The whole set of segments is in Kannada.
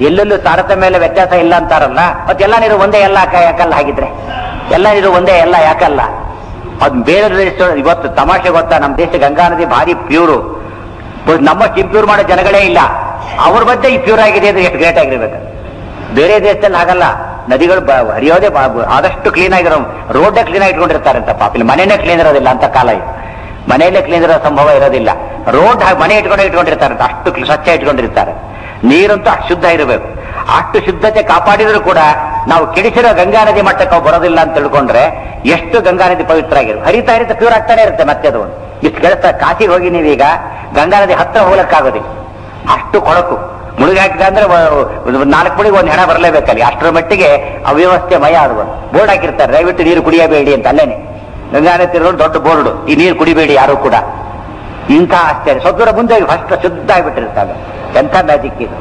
ಎಲ್ಲೆಲ್ಲೂ ತಾರತಮ್ಯ ಮೇಲೆ ವ್ಯತ್ಯಾಸ ಇಲ್ಲ ಅಂತಾರಲ್ಲ, ಮತ್ತೆ ಎಲ್ಲ ನೀರು ಒಂದೇ ಎಲ್ಲ ಯಾಕಲ್ಲ ಹಾಗಿದ್ರೆ? ಎಲ್ಲ ನೀರು ಒಂದೇ ಎಲ್ಲ ಯಾಕಲ್ಲ? ಅದು ಬೇರೆ ದೇಶ ಇವತ್ತು ತಮಾಷೆ ಗೊತ್ತಾ, ನಮ್ಮ ದೇಶ ಗಂಗಾ ನದಿ ಭಾರಿ ಪ್ಯೂರು, ನಮ್ಮಷ್ಟು ಇಂಪ್ಯೂರ್ ಮಾಡೋ ಜನಗಳೇ ಇಲ್ಲ. ಅವ್ರ ಮಧ್ಯೆ ಈ ಪ್ಯೂರ್ ಆಗಿದೆ ಅಂದ್ರೆ ಎಷ್ಟು ಗ್ರೇಟ್ ಆಗಿರ್ಬೇಕು. ಬೇರೆ ದೇಶದಲ್ಲಿ ಹಾಗಲ್ಲ, ನದಿಗಳು ಹರಿಯೋದೇ ಆದಷ್ಟು ಕ್ಲೀನ್ ಆಗಿರೋ, ರೋಡೇ ಕ್ಲೀನ್ ಆಗಿ ಇಟ್ಕೊಂಡಿರ್ತಾರೆ ಅಂತ. ಪಾಪ ಇಲ್ಲಿ ಮನೆಯೇ ಕ್ಲೀನ್ ಇರೋದಿಲ್ಲ ಅಂತ ಕಾಲ ಇದು. ಮನೆಯಲ್ಲೇ ಕ್ಲೀನ್ ಇರೋ ಸಂಭವ ಇರೋದಿಲ್ಲ, ರೋಡ್ ಮನೆ ಇಟ್ಕೊಂಡಿರ್ತಾರೆ, ಅಷ್ಟು ಸ್ವಚ್ಛ ಇಟ್ಕೊಂಡಿರ್ತಾರೆ. ನೀರಂತೂ ಅಷ್ಟು ಶುದ್ಧ ಇರಬೇಕು. ಅಷ್ಟು ಶುದ್ಧತೆ ಕಾಪಾಡಿದ್ರು ಕೂಡ ನಾವು ಕೆಡಿಸಿರೋ ಗಂಗಾ ನದಿ ಮಟ್ಟಕ್ಕೆ ನಾವು ಬರೋದಿಲ್ಲ ಅಂತ ತಿಳ್ಕೊಂಡ್ರೆ ಎಷ್ಟು ಗಂಗಾ ನದಿ ಪವಿತ್ರ ಆಗಿರುತ್ತೆ. ಹರಿತಾ ಇರುತ್ತೆ, ಪ್ಯೂರ್ ಆಗ್ತಾನೆ ಇರುತ್ತೆ. ಮತ್ತೆ ಅದು ಇಷ್ಟು ಕೆಲಸ ಕಾಶಿಗೆ ಹೋಗಿ ನೀವೀಗ ಗಂಗಾ ನದಿ ಹತ್ರ ಹೋಗ್ಲಿಕ್ಕಾಗೋದಿಲ್ಲ, ಅಷ್ಟು ಕೊಳಕು. ಮುಳುಗಿ ಹಾಕಿದ ಅಂದ್ರೆ 4 ಮುಳಿಗೆ ಒಂದು ಹೆಣ ಬರಲೇಬೇಕಲ್ಲಿ, ಅಷ್ಟರ ಮಟ್ಟಿಗೆ ಅವ್ಯವಸ್ಥೆ ಮಯ ಅದು. ಬೋರ್ಡ್ ಹಾಕಿರ್ತಾರೆ, ದಯವಿಟ್ಟು ನೀರು ಕುಡಿಯಬೇಡಿ ಅಂತ. ಅಲ್ಲೇನೆ ಗಂಗಾ ನದಿ ತಿರುಗಿ ದೊಡ್ಡ ಬೋರ್ಡು, ಈ ನೀರು ಕುಡಿಬೇಡಿ ಯಾರು ಕೂಡ. ಇಂಥ ಆಶ್ಚರ್ಯ, ಸ್ವಲ್ಪ ದೂರ ಮುಂದೆ ಫಸ್ಟ್ ಶುದ್ಧ ಆಗಿಬಿಟ್ಟಿರ್ತಾರೆ. ಎಂಥ ಮ್ಯಾಜಿಕ್ ಇದು!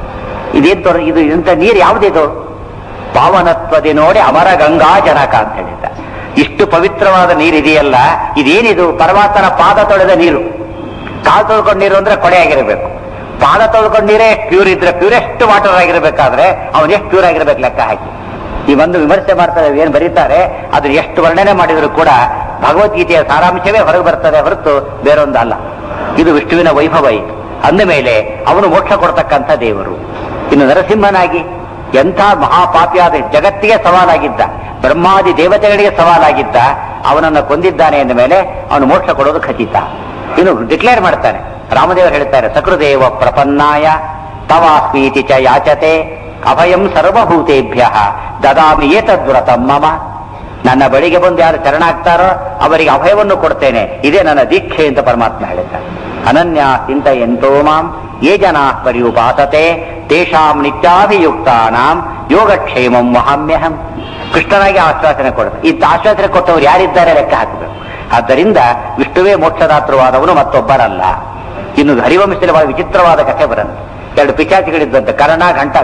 ಇದು ಇಂಥ ನೀರು ಯಾವುದಿದು? ಪಾವನತ್ವದಿ ನೋಡಿ ಅಮರ ಗಂಗಾ ಜನಕ ಅಂತ ಹೇಳಿದ್ದ. ಇಷ್ಟು ಪವಿತ್ರವಾದ ನೀರಿದೆಯಲ್ಲ, ಇದೇನಿದು? ಪರಮಾತ್ಮನ ಪಾದ ತೊಳೆದ ನೀರು. ಕಾಲು ತೊಳ್ಕೊಂಡ ನೀರು ಅಂದ್ರೆ ಕೊಡೆ ಆಗಿರಬೇಕು, ಪಾದ ತೊಳ್ಕೊಂಡ ನೀರೇ ಪ್ಯೂರ್ ಇದ್ರೆ, ಪ್ಯೂರೆಸ್ಟ್ ವಾಟರ್ ಆಗಿರ್ಬೇಕಾದ್ರೆ ಅವನು ಎಷ್ಟು ಪ್ಯೂರ್ ಆಗಿರ್ಬೇಕು ಲೆಕ್ಕ ಹಾಕಿ. ಈ ಒಂದು ವಿಮರ್ಶೆ ಮಾಡ್ತಾರೆ, ಏನ್ ಬರೀತಾರೆ, ಅದ್ರ ಎಷ್ಟು ವರ್ಣನೆ ಮಾಡಿದ್ರು ಕೂಡ ಭಗವದ್ಗೀತೆಯ ಸಾರಾಂಶವೇ ಹೊರಗೆ ಬರ್ತದೆ ಹೊರತು ಬೇರೊಂದಲ್ಲ. ಇದು ವಿಷ್ಣುವಿನ ವೈಭವ. ಇದು ಅಂದ ಮೇಲೆ ಅವನು ಮೋಕ್ಷ ಕೊಡ್ತಕ್ಕಂಥ ದೇವರು. ಇನ್ನು ನರಸಿಂಹನಾಗಿ ಎಂಥ ಮಹಾಪಾಪಿಯಾದ, ಜಗತ್ತಿಗೆ ಸವಾಲಾಗಿದ್ದ, ಬ್ರಹ್ಮಾದಿ ದೇವತೆಗಳಿಗೆ ಸವಾಲಾಗಿದ್ದ, ಅವನನ್ನು ಕೊಂದಿದ್ದಾನೆ ಎಂದ ಮೇಲೆ ಅವನು ಮೋಕ್ಷ ಕೊಡೋದು ಖಚಿತ. ಇನ್ನು ಡಿಕ್ಲೇರ್ ಮಾಡ್ತಾನೆ, ರಾಮದೇವರು ಹೇಳ್ತಾರೆ, ಸಕೃದೇವ ಪ್ರಪನ್ನಾಯ ತವಾಸ್ಮೀತಿ ಚ ಯಾಚತೆ ಅಭಯಂ ಸರ್ವಭೂತೇಭ್ಯ ದದಾಮಿ ಏತದ್ವ್ರತಂ ಮಮ. ನನ್ನ ಬಳಿಗೆ ಬಂದು ಯಾರು ಶರಣಾಗ್ತಾರೋ ಅವರಿಗೆ ಅಭಯವನ್ನು ಕೊಡ್ತೇನೆ, ಇದೇ ನನ್ನ ದೀಕ್ಷೆ ಅಂತ ಪರಮಾತ್ಮ ಹೇಳ್ತಾನೆ. ಅನನ್ಯ ಚಿಂತಯಂತೋ ಮಾಂ ಯೇ ಜನಾ ಪರ್ಯುಪಾಸತೆ ತೇಷಾಂ ನಿತ್ಯಾಭಿಯುಕ್ತಾನಾಂ ಯೋಗಕ್ಷೇಮಂ ವಹಾಮ್ಯಹಂ. ಕೃಷ್ಣನಾಗಿ ಆಶ್ವಾಸನೆ ಕೊಡ್ತಾರೆ. ಈ ಆಶ್ವಾಸನೆ ಕೊಟ್ಟವರು ಯಾರಿದ್ದಾರೆ ಲೆಕ್ಕ ಹಾಕಬೇಕು. ಆದ್ದರಿಂದ ವಿಷ್ಣುವೇ ಮೋಕ್ಷದಾತೃವಾದವನು ಮತ್ತೊಬ್ಬರಲ್ಲ. ಇನ್ನು ಹರಿವಂಶದಲ್ಲಿ ಬಹಳ ವಿಚಿತ್ರವಾದ ಕಥೆ ಬರುತ್ತೆ. 2 ಪಿಶಾಚಿಗಳಿದ್ದಂತೆ, ಕರ್ಣ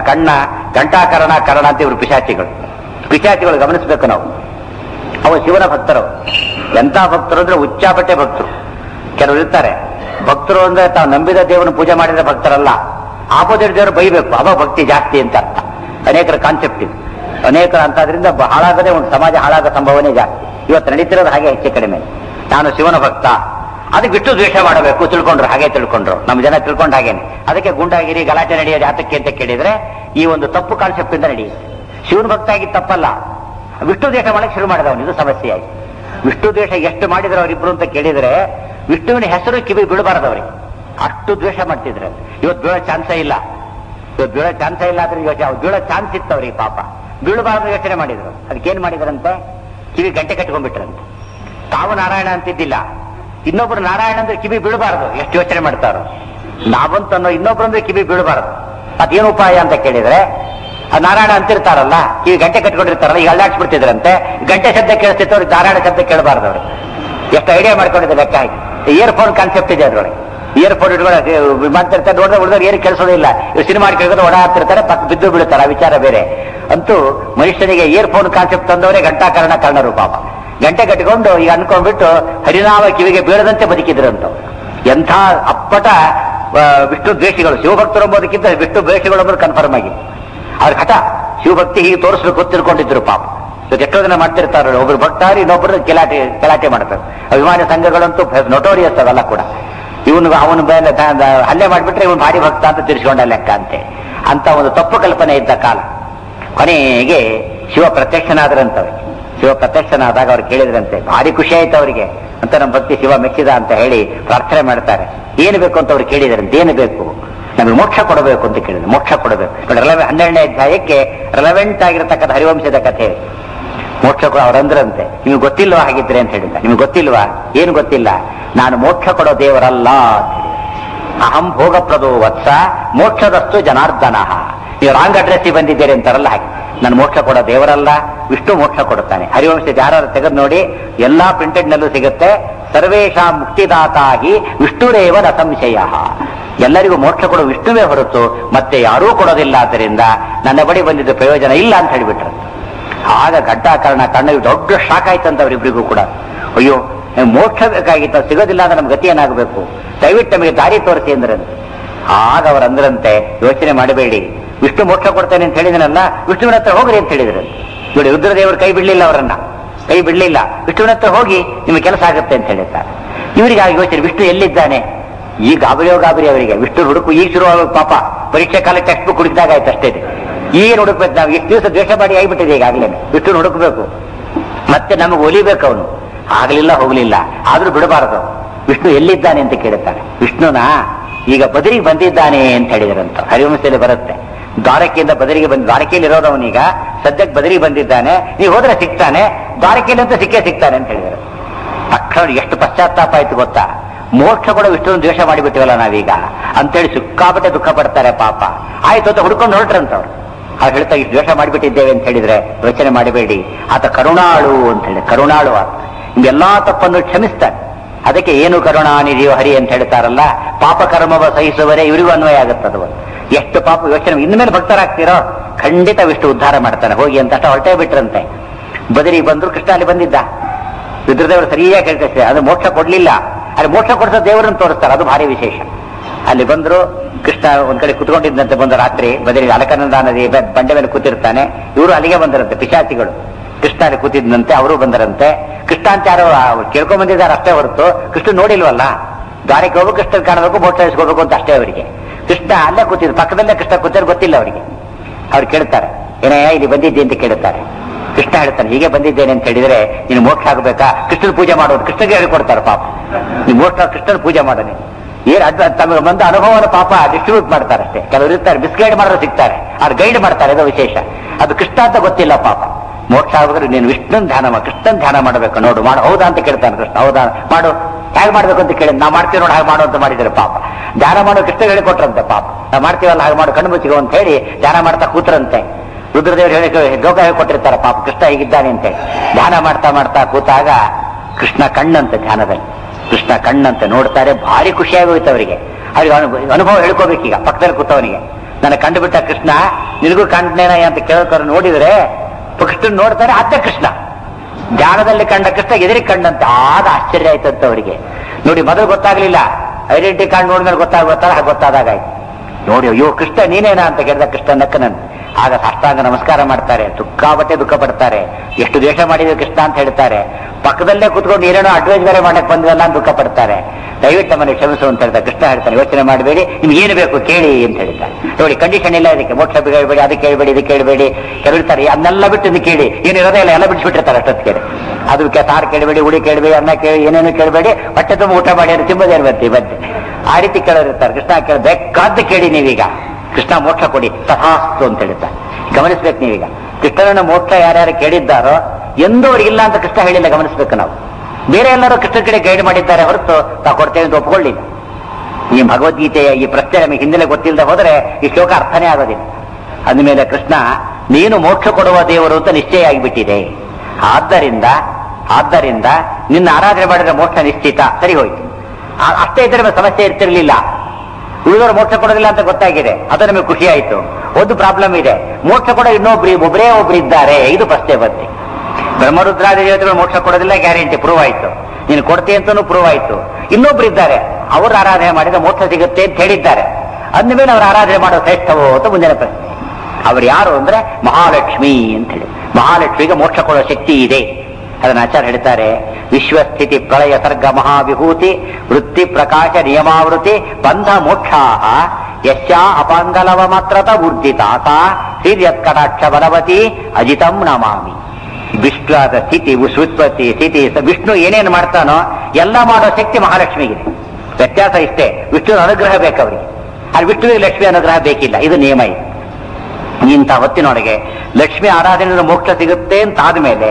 ಘಂಟಾಕರ್ಣ ಕರ್ಣ ಅಂತ ಇವರು ಪಿಶಾಚಿಗಳು ಗಮನಿಸಬೇಕು ನಾವು. ಅವು ಶಿವನ ಭಕ್ತರು. ಎಂಥ ಭಕ್ತರು ಅಂದ್ರೆ ಉಚ್ಚಾಪಟ್ಟೆ ಭಕ್ತರು. ಕೆಲವರು ಇರ್ತಾರೆ, ಭಕ್ತರು ಅಂದ್ರೆ ತಾವು ನಂಬಿದ ದೇವರನ್ನು ಪೂಜೆ ಮಾಡಿದ ಭಕ್ತರಲ್ಲ, ಆಪೋಸಿಟ್ ದೇವರು ಬೈಬೇಕು, ಅವ ಭಕ್ತಿ ಜಾಸ್ತಿ ಅಂತ ಅರ್ಥ. ಅನೇಕರ ಕಾನ್ಸೆಪ್ಟ್ ಇದು. ಅನೇಕರು ಅಂತಾದ್ರಿಂದ ಹಾಳಾಗದೆ ಒಂದು ಸಮಾಜ ಹಾಳಾಗೋ ಸಂಭವನೆ ಜಾಸ್ತಿ. ಇವತ್ತು ನಡೀತಿರೋದು ಹಾಗೆ, ಹೆಚ್ಚು ಕಡಿಮೆ. ನಾನು ಶಿವನ ಭಕ್ತ, ಅದಕ್ಕೆ ಬಿಟ್ಟು ದ್ವೇಷ ಮಾಡಬೇಕು ತಿಳ್ಕೊಂಡ್ರು, ಹಾಗೆ ತಿಳ್ಕೊಂಡ್ರು. ನಮ್ಮ ಜನ ತಿಳ್ಕೊಂಡು ಹಾಗೇನೆ. ಅದಕ್ಕೆ ಗುಂಡಾಗಿರಿ ಗಲಾಟೆ ನಡೆಯೋದು ಯಾತಕ್ಕೆ ಅಂತ ಕೇಳಿದ್ರೆ ಈ ಒಂದು ತಪ್ಪು ಕಾನ್ಸೆಪ್ಟ್ ಇಂದ ನಡೆಯುತ್ತೆ. ಶಿವನ ಭಕ್ತ ಆಗಿದ್ದು ತಪ್ಪಲ್ಲ, ವಿಷ್ಣು ದ್ವೇಷ ಮಾಡಕ್ಕೆ ಶುರು ಮಾಡಿದವನು, ಇದು ಸಮಸ್ಯೆ ಆಯ್ತು. ವಿಷ್ಣು ದ್ವೇಷ ಎಷ್ಟು ಮಾಡಿದ್ರು ಅವರಿಬ್ರು ಅಂತ ಕೇಳಿದ್ರೆ ವಿಷ್ಣುವಿನ ಹೆಸರು ಕಿವಿ ಬೀಳಬಾರದವ್ರಿಗೆ, ಅಷ್ಟು ದ್ವೇಷ ಮಾಡ್ತಿದ್ರೆ. ಇವತ್ತು ಬೀಳೋ ಚಾನ್ಸೇ ಇಲ್ಲ. ಆದ್ರೆ ಬೀಳೋ ಚಾನ್ಸ್ ಇತ್ತು ಅವ್ರಿಗೆ. ಪಾಪ ಬೀಳಬಾರದು ಯೋಚನೆ ಮಾಡಿದ್ರು. ಅದಕ್ಕೇನ್ ಮಾಡಿದ್ರಂತೆ, ಕಿವಿ ಗಂಟೆ ಕಟ್ಕೊಂಡ್ಬಿಟ್ರಂತೆ. ತಾವು ನಾರಾಯಣ ಅಂತಿದ್ದಿಲ್ಲ, ಇನ್ನೊಬ್ರು ನಾರಾಯಣ ಅಂದ್ರೆ ಕಿವಿ ಬೀಳಬಾರದು. ಎಷ್ಟು ಯೋಚನೆ ಮಾಡ್ತಾರೋ. ನಾವಂತನೋ ಇನ್ನೊಬ್ರಂದ್ರೆ ಕಿವಿ ಬೀಳಬಾರದು. ಅದೇನು ಉಪಾಯ ಅಂತ ಕೇಳಿದ್ರೆ, ನಾರಾಯಣ ಅಂತಿರ್ತಾರಲ್ಲ, ಕಿವಿ ಗಂಟೆ ಕಟ್ಕೊಂಡಿರ್ತಾರಲ್ಲ, ಈಗ ಅಲ್ಲಾಡ್ಸ್ಬಿಡ್ತಿದ್ರಂತೆ. ಗಂಟೆ ಶಬ್ದ ಕೇಳಿಸ್ತಿತ್ತು ಅವ್ರಿಗೆ, ನಾರಾಯಣ ಶಬ್ದ ಕೇಳಬಾರ್ದು ಅವ್ರು. ಎಷ್ಟು ಐಡಿಯಾ ಮಾಡ್ಕೊಂಡಿದ್ದೆ ಲೆಕ್ಕ ಹಾಕಿ. ಇಯರ್ಫೋನ್ ಕಾನ್ಸೆಪ್ಟ್ ಇದೆ ಅದ್ರೊಳಗೆ. ಇಯರ್ಫೋನ್ ಇಟ್ಕೊಂಡು ಮಾತಾಡ್ತಾರೆ, ನೋಡಿದ್ರೆ ಉಳಿದವ್ರು ಏನು ಕೆಲಸೋದಿಲ್ಲ. ಇವ್ರು ಸಿನಿಮಾ ಕೇಳಿದ್ರೆ ಓಡಾಡ್ತಿರ್ತಾರೆ, ಪಕ್ಕ ಬಿದ್ದು ಬೀಳ್ತಾರೆ, ಆ ವಿಚಾರ ಬೇರೆ. ಅಂತೂ ಮನುಷ್ಯನಿಗೆ ಇಯರ್ಫೋನ್ ಕಾನ್ಸೆಪ್ಟ್ ತಂದವರೇ ಘಂಟಾಕರ್ಣರು. ಪಾಪ ಗಂಟೆ ಕಟ್ಟಿಕೊಂಡು ಈಗ ಅನ್ಕೊಂಡ್ಬಿಟ್ಟು ಹರಿನಾಮ ಕಿವಿಗೆ ಬೀಳದಂತೆ ಬದುಕಿದ್ರಂತ. ಎಂಥ ಅಪ್ಪಟ ವಿಷ್ಣು ದ್ವೇಷಿಗಳು. ಶಿವಭಕ್ತರು ಎಂಬುದಕ್ಕಿಂತ ವಿಷ್ಣು ದ್ವೇಷಿಗಳು ಎಂಬುದು ಕನ್ಫರ್ಮ್ ಆಗಿ ಅವ್ರ ಹಠ. ಶಿವಭಕ್ತಿ ಹೀಗೆ ತೋರಿಸ್ಬೇಕು ತಿಳ್ಕೊಂಡಿದ್ರು. ಪಾಪ ಎಷ್ಟೋ ಜನ ಮಾಡ್ತಿರ್ತಾರೆ, ಒಬ್ರು ಭಕ್ತಾರಿ ಇನ್ನೊಬ್ರು ಕೆಲಾಟೆ ಮಾಡ್ತಾರೆ. ಅಭಿಮಾನಿ ಸಂಘಗಳಂತೂ ನೊಟೋರಿಯಸ್ ಅವೆಲ್ಲ ಕೂಡ. ಅವನ ಮೇಲೆ ಹಲ್ಲೆ ಮಾಡಿಬಿಟ್ರೆ ಇವನು ಭಾರಿ ಭಕ್ತ ಅಂತ ತಿರ್ಸ್ಕೊಂಡ ಲೆಕ್ಕ ಅಂತೆ. ಅಂತ ಒಂದು ತಪ್ಪು ಕಲ್ಪನೆ ಇದ್ದ ಕಾಲ. ಕೊನೆಗೆ ಶಿವ ಪ್ರತ್ಯಕ್ಷನಾದ್ರಂತವ್ರಿಗೆ. ಶಿವ ಪ್ರತ್ಯಕ್ಷನಾದಾಗ ಅವ್ರು ಕೇಳಿದ್ರಂತೆ, ಭಾರಿ ಖುಷಿ ಆಯ್ತು ಅವರಿಗೆ. ಅಂತ ನಮ್ಮ ಭಕ್ತಿ ಶಿವ ಮೆಚ್ಚಿದ ಅಂತ ಹೇಳಿ ಪ್ರಾರ್ಥನೆ ಮಾಡ್ತಾರೆ. ಏನು ಬೇಕು ಅಂತ ಅವ್ರು ಕೇಳಿದ್ರಂತೆ. ಏನು ಬೇಕು? ನಮಗೆ ಮೋಕ್ಷ ಕೊಡಬೇಕು ಅಂತ ಕೇಳಿದ್ರು. ಮೋಕ್ಷ ಕೊಡಬೇಕು. 12ನೇ ಅಧ್ಯಾಯಕ್ಕೆ ರೆಲೆವೆಂಟ್ ಆಗಿರತಕ್ಕಂಥ ಹರಿವಂಶದ ಕಥೆ. ಮೋಕ್ಷ ಅವರಂದ್ರಂತೆ, ನಿಮ್ಗೆ ಗೊತ್ತಿಲ್ವಾ ಹಾಗಿದ್ರೆ ಅಂತ ಹೇಳಿದ್ದ. ನಿಮ್ಗೆ ಗೊತ್ತಿಲ್ವಾ? ಏನು ಗೊತ್ತಿಲ್ಲ? ನಾನು ಮೋಕ್ಷ ಕೊಡೋ ದೇವರಲ್ಲ ಅಂತ ಹೇಳಿ. ಅಹಂ ಭೋಗಪ್ರದೋ ವತ್ಸ ಮೋಕ್ಷದಸ್ತು ಜನಾರ್ದನ. ನೀವು ರಾಂಗ್ ಅಡ್ರೆಸ್ಸಿಗೆ ಬಂದಿದ್ದೀರಿ ಅಂತಾರಲ್ಲ ಹಾಗೆ. ನಾನು ಮೋಕ್ಷ ಕೊಡೋ ದೇವರಲ್ಲ, ವಿಷ್ಣು ಮೋಕ್ಷ ಕೊಡುತ್ತಾನೆ. ಹರಿವಂಶದ ಯಾರು ತೆಗೆದು ನೋಡಿ, ಎಲ್ಲಾ ಪ್ರಿಂಟೆಡ್ ನಲ್ಲೂ ಸಿಗುತ್ತೆ. ಸರ್ವೇಶಾ ಮುಕ್ತಿದಾತಾಗಿ ವಿಷ್ಣುರೇವ ನ ಸಂಶಯ. ಎಲ್ಲರಿಗೂ ಮೋಕ್ಷ ಕೊಡೋ ವಿಷ್ಣುವೇ ಹೊರತು ಮತ್ತೆ ಯಾರೂ ಕೊಡೋದಿಲ್ಲ. ಆದ್ದರಿಂದ ನನ್ನ ಬಳಿ ಬಂದಿದ್ದ ಪ್ರಯೋಜನ ಇಲ್ಲ ಅಂತ ಹೇಳಿಬಿಟ್ರು. ಆಗ ಘಂಟಾಕರ್ಣ ಕಣ್ಣಿಗೆ ದೊಡ್ಡ ಶಾಕ್ ಆಯ್ತಂತ ಅವರಿಬ್ಬರಿಗೂ ಕೂಡ. ಅಯ್ಯೋ, ಮೋಕ್ಷ ಬೇಕಾಗಿತ್ತು, ಸಿಗೋದಿಲ್ಲ ಅಂದ್ರೆ ನಮ್ಗೆ ಗತಿ ಏನಾಗಬೇಕು, ದಯವಿಟ್ಟು ನಮಗೆ ದಾರಿ ತೋರಿಸಿ ಅಂದ್ರಂತೆ. ಆಗ ಅವರಂದ್ರಂತೆ, ಯೋಚನೆ ಮಾಡಬೇಡಿ, ವಿಷ್ಣು ಮೋಕ್ಷ ಕೊಡ್ತೇನೆ ಅಂತ ಹೇಳಿದನಲ್ಲ, ವಿಷ್ಣುವಿನ ಹತ್ರ ಹೋಗ್ರಿ ಅಂತ ಹೇಳಿದ್ರು. ನೋಡಿ, ರುದ್ರದೇವರು ಕೈ ಬಿಡ್ಲಿಲ್ಲ, ಅವರನ್ನ ಕೈ ಬಿಡ್ಲಿಲ್ಲ. ವಿಷ್ಣುವಿನ ಹತ್ರ ಹೋಗಿ ನಿಮಗೆ ಕೆಲಸ ಆಗುತ್ತೆ ಅಂತ ಹೇಳಿದ್ದಾರೆ. ಇವರಿಗೆ ಆಗ ಯೋಚನೆ, ವಿಷ್ಣು ಎಲ್ಲಿದ್ದಾನೆ? ಈಗ ಗಾಬರಿ ಅವರಿಗೆ. ವಿಷ್ಣು ಹುಡುಕು ಈಗ ಶುರುವಾಗ ಪಾಪ, ಪರೀಕ್ಷೆ ಕಾಲ ಟೆಕ್ಸ್ಟ್ ಬುಕ್ ಹುಡುಕಿದಾಗ ಆಯ್ತು ಅಷ್ಟೇ. ಏನು ಹುಡುಕ್ಬೇಕು ನಾವು? ಎಷ್ಟು ದಿವಸ ದ್ವೇಷ ಮಾಡಿ ಆಗಿಬಿಟ್ಟಿದೆ ಈಗಾಗಲೇ. ವಿಷ್ಣು ಹುಡುಕಬೇಕು, ಮತ್ತೆ ನಮಗೆ ಒಲಿಬೇಕು ಅವನು. ಆಗ್ಲಿಲ್ಲ, ಹೋಗ್ಲಿಲ್ಲ, ಆದ್ರೂ ಬಿಡಬಾರದು. ವಿಷ್ಣು ಎಲ್ಲಿದ್ದಾನೆ ಅಂತ ಕೇಳುತ್ತಾನೆ. ವಿಷ್ಣುನ ಈಗ ಬದರಿಗೆ ಬಂದಿದ್ದಾನೆ ಅಂತ ಹೇಳಿದ್ರಂತ ಹರಿವಂಶದಲ್ಲಿ ಬರುತ್ತೆ. ದ್ವಾರಕೆಯಿಂದ ಬದರಿಗೆ ಬಂದ, ದ್ವಾರಕೆಯಲ್ಲಿ ಇರೋದವನೀಗ ಸದ್ಯಕ್ಕೆ ಬದರಿಗೆ ಬಂದಿದ್ದಾನೆ, ನೀವು ಹೋದ್ರೆ ಸಿಗ್ತಾನೆ, ದ್ವಾರಕೆಯಲ್ಲಿ ಅಂತ ಸಿಗ್ತಾನೆ ಅಂತ ಹೇಳಿದರು. ತಕ್ಷಣ ಎಷ್ಟು ಪಶ್ಚಾತ್ತಾಪ ಆಯ್ತು ಗೊತ್ತಾ? ಮೋಕ್ಷ ಕೂಡ ವಿಷ್ಣುವನ್ನು ದ್ವೇಷ ಮಾಡಿಬಿಟ್ಟಿವಲ್ಲ ನಾವೀಗ ಅಂತೇಳಿ ಸಿಕ್ಕಾಪಟ್ಟೆ ದುಃಖ ಪಡ್ತಾರೆ ಪಾಪ. ಆಯ್ತು ಅಂತ ಹುಡ್ಕೊಂಡು ಹೊರಟ್ರಂತವ್ರು. ಅವ್ರು ಹೇಳ್ತಾ, ಇಷ್ಟು ದ್ವೇಷ ಮಾಡಿಬಿಟ್ಟಿದ್ದೇವೆ ಅಂತ ಹೇಳಿದ್ರೆ ಯೋಚನೆ ಮಾಡಬೇಡಿ, ಆತ ಕರುಣಾಳು ಅಂತ ಹೇಳಿ, ಕರುಣಾಳು ಆತ ನಿಮ್ಗೆಲ್ಲಾ ತಪ್ಪನ್ನು ಕ್ಷಮಿಸ್ತಾನೆ. ಅದಕ್ಕೆ ಏನು ಕರುಣಾನಿಧಿಯೋ ಹರಿ ಅಂತ ಹೇಳ್ತಾರಲ್ಲ, ಪಾಪ ಕರ್ಮವ ಸಹಿಸುವರೆ ಇವರಿಗೂ ಅನ್ವಯ ಆಗುತ್ತದು. ಎಷ್ಟು ಪಾಪ ಯೋಚನೆ, ಇನ್ಮೇಲೆ ಭಕ್ತರಾಗ್ತಿರೋ ಖಂಡಿತ ವಿಷ್ಣು ಉದ್ಧಾರ ಮಾಡ್ತಾನೆ ಹೋಗಿ ಅಂತ ಹೊರಟೇ ಬಿಟ್ರಂತೆ. ಬದರಿ ಬಂದ್ರು, ಕೃಷ್ಣ ಅಲ್ಲಿ ಬಂದಿದ್ದ. ರುದ್ರದೇವರು ಸರಿಯಾಗಿ ಹೇಳ್ತಾರೆ, ಅದು ಮೋಕ್ಷ ಕೊಡ್ಲಿಲ್ಲ, ಅಲ್ಲಿ ಮೋಕ್ಷ ಕೊಡಿಸೋ ದೇವರನ್ನು ತೋರಿಸ್ತಾರೆ, ಅದು ಭಾರಿ ವಿಶೇಷ. ಅಲ್ಲಿ ಬಂದ್ರು, ಕೃಷ್ಣ ಒಂದ್ ಕಡೆ ಕುತ್ಕೊಂಡಿದ್ದಂತೆ. ಬಂದ ರಾತ್ರಿ ಬದರಿ ಅಲಕನಂದ ನದಿ ಬಂಡೆ ಮೇಲೆ ಕೂತಿರ್ತಾನೆ. ಇವರು ಅಲ್ಲಿಗೆ ಬಂದರಂತೆ, ಪಿಶಾಚಿಗಳು. ಕೃಷ್ಣ ಅಲ್ಲಿ ಕೂತಿದ್ದಂತೆ, ಅವರು ಬಂದರಂತೆ. ಕೃಷ್ಣ ಅಂತ ಯಾರೋ ಕೇಳ್ಕೊಂಡ್ ಬಂದಿದ್ದಾರೆ ಅಷ್ಟೇ ಹೊರತು ಕೃಷ್ಣ ನೋಡಿಲ್ವಲ್ಲ. ದಾರಿಗೆ ಹೋಗ್ಬೇಕು, ಕೃಷ್ಣ ಕಾಣಬೇಕು, ಮೋಕ್ಷ ಇಸ್ಕೋಬೇಕು ಅಂತ ಅಷ್ಟೇ ಅವರಿಗೆ. ಕೃಷ್ಣ ಅಲ್ಲೇ ಕೂತಿದ್ರು, ಪಕ್ಕದಲ್ಲೇ ಕೃಷ್ಣ ಕೂತಿದ್ರು, ಗೊತ್ತಿಲ್ಲ ಅವರಿಗೆ. ಅವ್ರು ಕೇಳ್ತಾರೆ, ಏನಯ್ಯ ಇಲ್ಲಿ ಬಂದಿದ್ದೆ ಅಂತ ಕೇಳ್ತಾರೆ. ಕೃಷ್ಣ ಹೇಳ್ತಾನೆ, ಹೀಗೆ ಬಂದಿದ್ದೇನೆ ಅಂತ ಹೇಳಿದ್ರೆ ನೀನು ಮೋಕ್ಷ ಆಗಬೇಕಾ? ಕೃಷ್ಣನ ಪೂಜೆ ಮಾಡೋದು ಕೃಷ್ಣಗೆ ಹೇಳಿಕೊಡ್ತಾರೆ ಪಾಪ. ನೀವು ಮೋಕ್ಷ ಕೃಷ್ಣನ ಪೂಜೆ ಮಾಡೋಣ. ಏನ್ ತಮಗೆ ಬಂದ ಅನುಭವನ ಪಾಪ ಡಿಸ್ಟ್ರಿಬ್ಯೂಟ್ ಮಾಡ್ತಾರೆ ಅಷ್ಟೇ. ಕೆಲವರು ಇರ್ತಾರೆ ಬಿಸ್ಗೈಡ್ ಮಾಡೋರು ಸಿಗ್ತಾರೆ, ಅವ್ರು ಗೈಡ್ ಮಾಡ್ತಾರೆ, ಅದು ವಿಶೇಷ. ಅದು ಕೃಷ್ಣ ಅಂತ ಗೊತ್ತಿಲ್ಲ ಪಾಪ. ಮೋಕ್ಷ ಆಗಿದ್ರೆ ನೀನು ವಿಷ್ಣುನ್ ಧ್ಯಾನ ಕೃಷ್ಣನ್ ಧ್ಯಾನ ಮಾಡಬೇಕು ನೋಡು, ಮಾಡು. ಹೌದಾ ಅಂತ ಕೇಳ್ತಾನೆ ಕೃಷ್ಣ. ಹೌದಾ ಮಾಡು, ಹೇಗೆ ಮಾಡ್ಬೇಕು ಅಂತ ಕೇಳಿ, ನಾವು ಮಾಡ್ತೀವಿ ನೋಡಿ ಹಾಗೆ ಮಾಡು ಅಂತ ಮಾಡಿದ್ರೆ ಪಾಪ. ಧ್ಯಾನ ಮಾಡೋ ಕೃಷ್ಣ ಹೇಳಿಕೊಟ್ರಂತೆ ಪಾಪ. ನಾವು ಮಾಡ್ತೀವಲ್ಲ ಹಾಗೆ ಮಾಡು, ಕಣ್ಣು ಮುಚ್ಚಿಗೋ ಅಂತ ಹೇಳಿ ಧ್ಯಾನ ಮಾಡ್ತಾ ಕೂತ್ರಂತೆ. ರುದ್ರದೇವರು ಹೇಳಿ ಲೋಕ ಹೇಳ್ಕೊಟ್ಟಿರ್ತಾರೆ ಪಾಪ, ಕೃಷ್ಣ ಹೀಗಿದ್ದಾನೆ ಅಂತೇಳಿ. ಧ್ಯಾನ ಮಾಡ್ತಾ ಮಾಡ್ತಾ ಕೂತಾಗ ಕೃಷ್ಣ ಕಣ್ಣಂತೆ, ಧ್ಯಾನದಲ್ಲಿ ಕೃಷ್ಣ ಕಣ್ಣಂತೆ ನೋಡ್ತಾರೆ. ಭಾರಿ ಖುಷಿಯಾಗಿ ಹೋಯ್ತು ಅವರಿಗೆ. ಅವ್ರಿಗೆ ಅನುಭವ ಹೇಳ್ಕೋಬೇಕೀಗ ಪಕ್ಕದಲ್ಲಿ ಕೂತವನಿಗೆ. ನನಗೆ ಕಂಡು ಬಿಟ್ಟ ಕೃಷ್ಣ, ನಿನಗೂ ಕಂಡನೇನ ಅಂತ ಕೇಳೋರು ನೋಡಿದ್ರೆ ಕೃಷ್ಣ ನೋಡ್ತಾರೆ, ಅತ್ತೆ ಕೃಷ್ಣ ಧ್ಯಾನದಲ್ಲಿ ಕಂಡ ಕೃಷ್ಣ ಎದುರಿಗೆ ಕಂಡಂತ. ಆಗ ಆಶ್ಚರ್ಯ ಆಯ್ತಂತ ಅವರಿಗೆ. ನೋಡಿ, ಮೊದಲು ಗೊತ್ತಾಗ್ಲಿಲ್ಲ, ಐಡೆಂಟಿಟಿ ಕಾರ್ಡ್ ನೋಡಿದ್ಮೇಲೆ ಗೊತ್ತಾಗ ಗೊತ್ತಾದಾಗ ಆಯ್ತು. ನೋಡಿ, ಅಯ್ಯೋ ಕೃಷ್ಣ ನೀನೇನಾ ಅಂತ ಕೇಳಿದ ಕೃಷ್ಣ ನಕ್ಕನಂತ. ಆಗ ಸಾಷ್ಟಾಂಗ ನಮಸ್ಕಾರ ಮಾಡ್ತಾರೆ, ದುಃಖ ಪಡ್ತಾರೆ. ಎಷ್ಟು ದ್ವೇಷ ಮಾಡಿದ್ರು ಕೃಷ್ಣ ಅಂತ ಹೇಳ್ತಾರೆ. ಪಕ್ಕದಲ್ಲೇ ಕುತ್ಕೊಂಡು ಏನೇನೋ ಅಡ್ವೈಸ್ ಬೇರೆ ಮಾಡಕ್ ಬಂದಿವಲ್ಲ ಅಂತ ದುಃಖ ಪಡ್ತಾರೆ. ದಯವಿಟ್ಟು ನಮ್ಮನ್ನು ಕ್ಷಮಿಸು ಅಂತ ಹೇಳ್ತಾರೆ. ಕೃಷ್ಣ ಹೇಳ್ತಾನೆ, ಯೋಚನೆ ಮಾಡಬೇಡಿ, ನಿಮ್ಗೆ ಏನು ಬೇಕು ಕೇಳಿ ಅಂತ ಹೇಳ್ತಾರೆ. ನೋಡಿ, ಕಂಡೀಷನ್ ಇಲ್ಲ ಇದಕ್ಕೆ. ಮೋಕ್ಷ ಕೇಳಬೇಡಿ, ಅದಕ್ಕೆ ಕೇಳಬೇಡಿ, ಇದಕ್ಕೆ ಕೇಳಬೇಡಿ. ಕೆಲವು ಇರ್ತಾರೆ ಅದನ್ನೆಲ್ಲ ಬಿಟ್ಟು ಇದು ಕೇಳಿ, ಏನಿರೋದೇ ಇಲ್ಲ ಎಲ್ಲ ಬಿಡಿಸ್ಬಿಟ್ಟಿರ್ತಾರೆ ಅಷ್ಟೊತ್ತಿಗೆ. ಅದಕ್ಕೆ ಸಾರು ಕೇಳಬೇಡಿ, ಉಡಿ ಕೇಳಬೇಡಿ, ಅನ್ನ ಕೇಳಿ, ಏನೇನು ಕೇಳಬೇಡಿ, ಹೊಟ್ಟೆ ತುಂಬ ಊಟ ಮಾಡಿ ಅದು ತಿಂಬದೇನು ಬಂತೆ ಆ ರೀತಿ ಕೇಳೋರು ಇರ್ತಾರೆ. ಕೃಷ್ಣ ಬೇಕಾದ್ದು ಕೇಳಿ ನೀವೀಗ, ಕೃಷ್ಣ ಮೋಕ್ಷ ಕೊಡಿ ತಥಾಸ್ತು ಅಂತ ಹೇಳ್ತಾರೆ. ಗಮನಿಸ್ಬೇಕು ನೀವೀಗ, ಕೃಷ್ಣನ ಮೋಕ್ಷ ಯಾರ್ಯಾರು ಕೇಳಿದ್ದಾರೋ ಎಂದೂ ಅವ್ರಿಗಿಲ್ಲ ಅಂತ ಕೃಷ್ಣ ಹೇಳಿಲ್ಲ. ಗಮನಿಸ್ಬೇಕು ನಾವು. ಬೇರೆ ಎಲ್ಲರೂ ಕೃಷ್ಣ ಕಡೆ ಗೈಡ್ ಮಾಡಿದ್ದಾರೆ ಹೊರತು ತಾವು ಕೊಡ್ತೇವೆ ಅಂತ ಒಪ್ಕೊಳ್ಳಿಲ್ಲ. ಈ ಭಗವದ್ಗೀತೆಯ ಈ ಪ್ರಶ್ನೆ ನಮಗೆ ಹಿಂದೆಲೆ ಗೊತ್ತಿಲ್ಲದೆ ಹೋದರೆ ಈ ಶ್ಲೋಕ ಅರ್ಥನೇ ಆಗೋದಿಲ್ಲ. ಅಂದಮೇಲೆ ಕೃಷ್ಣ ನೀನು ಮೋಕ್ಷ ಕೊಡುವ ದೇವರು ಅಂತ ನಿಶ್ಚಯ ಆಗಿಬಿಟ್ಟಿದೆ. ಆದ್ದರಿಂದ ನಿನ್ನ ಆರಾಧನೆ ಮಾಡಿದ್ರೆ ಮೋಕ್ಷ ನಿಶ್ಚಿತ, ಸರಿ ಹೋಯ್ತು. ಅಷ್ಟೇ ಇದ್ರೆ ಸಮಸ್ಯೆ ಇರ್ತಿರ್ಲಿಲ್ಲ. ಉಳಿದವರು ಮೋಕ್ಷ ಕೊಡೋದಿಲ್ಲ ಅಂತ ಗೊತ್ತಾಗಿದೆ, ಅದು ನಮಗೆ ಖುಷಿ ಆಯ್ತು. ಒಂದು ಪ್ರಾಬ್ಲಮ್ ಇದೆ, ಮೋಕ್ಷ ಕೊಡೋ ಒಬ್ಬರೇ ಒಬ್ರು ಇದ್ದಾರೆ, ಇದು ಪ್ರಶ್ನೆ ಬಂತೆ. ಬ್ರಹ್ಮರುದ್ರಾದಿ ದೇವತೆಗಳು ಮೋಕ್ಷ ಕೊಡೋದಿಲ್ಲ, ಗ್ಯಾರಂಟಿ ಪ್ರೂವ್ ಆಯ್ತು. ನೀನು ಕೊಡ್ತೀಯ ಅಂತನೂ ಪ್ರೂವ್ ಆಯ್ತು. ಇನ್ನೊಬ್ರು ಇದ್ದಾರೆ, ಅವರು ಆರಾಧನೆ ಮಾಡಿದ್ರೆ ಮೋಕ್ಷ ಸಿಗುತ್ತೆ ಅಂತ ಹೇಳಿದ್ದಾರೆ. ಅಂದಮೇಲೆ ಅವ್ರ ಆರಾಧನೆ ಮಾಡೋ ಶ್ರೇಷ್ಠವೋ ಅಂತ ಮುಂದಿನ ಪ್ರಶ್ನೆ. ಅವ್ರು ಯಾರು ಅಂದ್ರೆ ಮಹಾಲಕ್ಷ್ಮಿ ಅಂತ ಹೇಳಿ. ಮಹಾಲಕ್ಷ್ಮಿಗೆ ಮೋಕ್ಷ ಕೊಡೋ ಶಕ್ತಿ ಇದೆ. ಅದನ್ನ ಆಚಾರ್ಯ ಹೇಳ್ತಾರೆ, ವಿಶ್ವಸ್ಥಿತಿ ಪ್ರಳಯ ಸರ್ಗ ಮಹಾವಿಭೂತಿ ವೃತ್ತಿ ಪ್ರಕಾಶ ನಿಯಮಾವೃತಿ ಬಂಧ ಮೋಕ್ಷಾ ಯಶ್ಯಾ ಅಪಾಂಗಲವ ಮಾತ್ರತ ಊರ್ಜಿತಾತ ಹಿರ್ಯತ್ಕಟಾಕ್ಷ ಬಲವತಿ ಅಜಿತಂ ನಮಾಮಿ. ವಿಶ್ವದ ಸ್ಥಿತಿ, ಸುತ್ಪತ್ತಿ ಸ್ಥಿತಿ, ವಿಷ್ಣು ಏನೇನು ಮಾಡ್ತಾನೋ ಎಲ್ಲ ಮಾಡೋ ಶಕ್ತಿ ಮಹಾಲಕ್ಷ್ಮಿಗಿದೆ. ವ್ಯತ್ಯಾಸ ಇಷ್ಟೇ, ವಿಷ್ಣುವಿನ ಅನುಗ್ರಹ ಬೇಕವರಿಗೆ, ಅಲ್ಲಿ ವಿಷ್ಣುವಿಗೆ ಲಕ್ಷ್ಮಿ ಅನುಗ್ರಹ ಬೇಕಿಲ್ಲ. ಇದು ನಿಯಮ ಇದೆ. ಇಂಥ ಹೊತ್ತಿನೊಳಗೆ ಲಕ್ಷ್ಮಿ ಆರಾಧನೆಯಿಂದ ಮೋಕ್ಷ ಸಿಗುತ್ತೆ ಅಂತ ಆದ್ಮೇಲೆ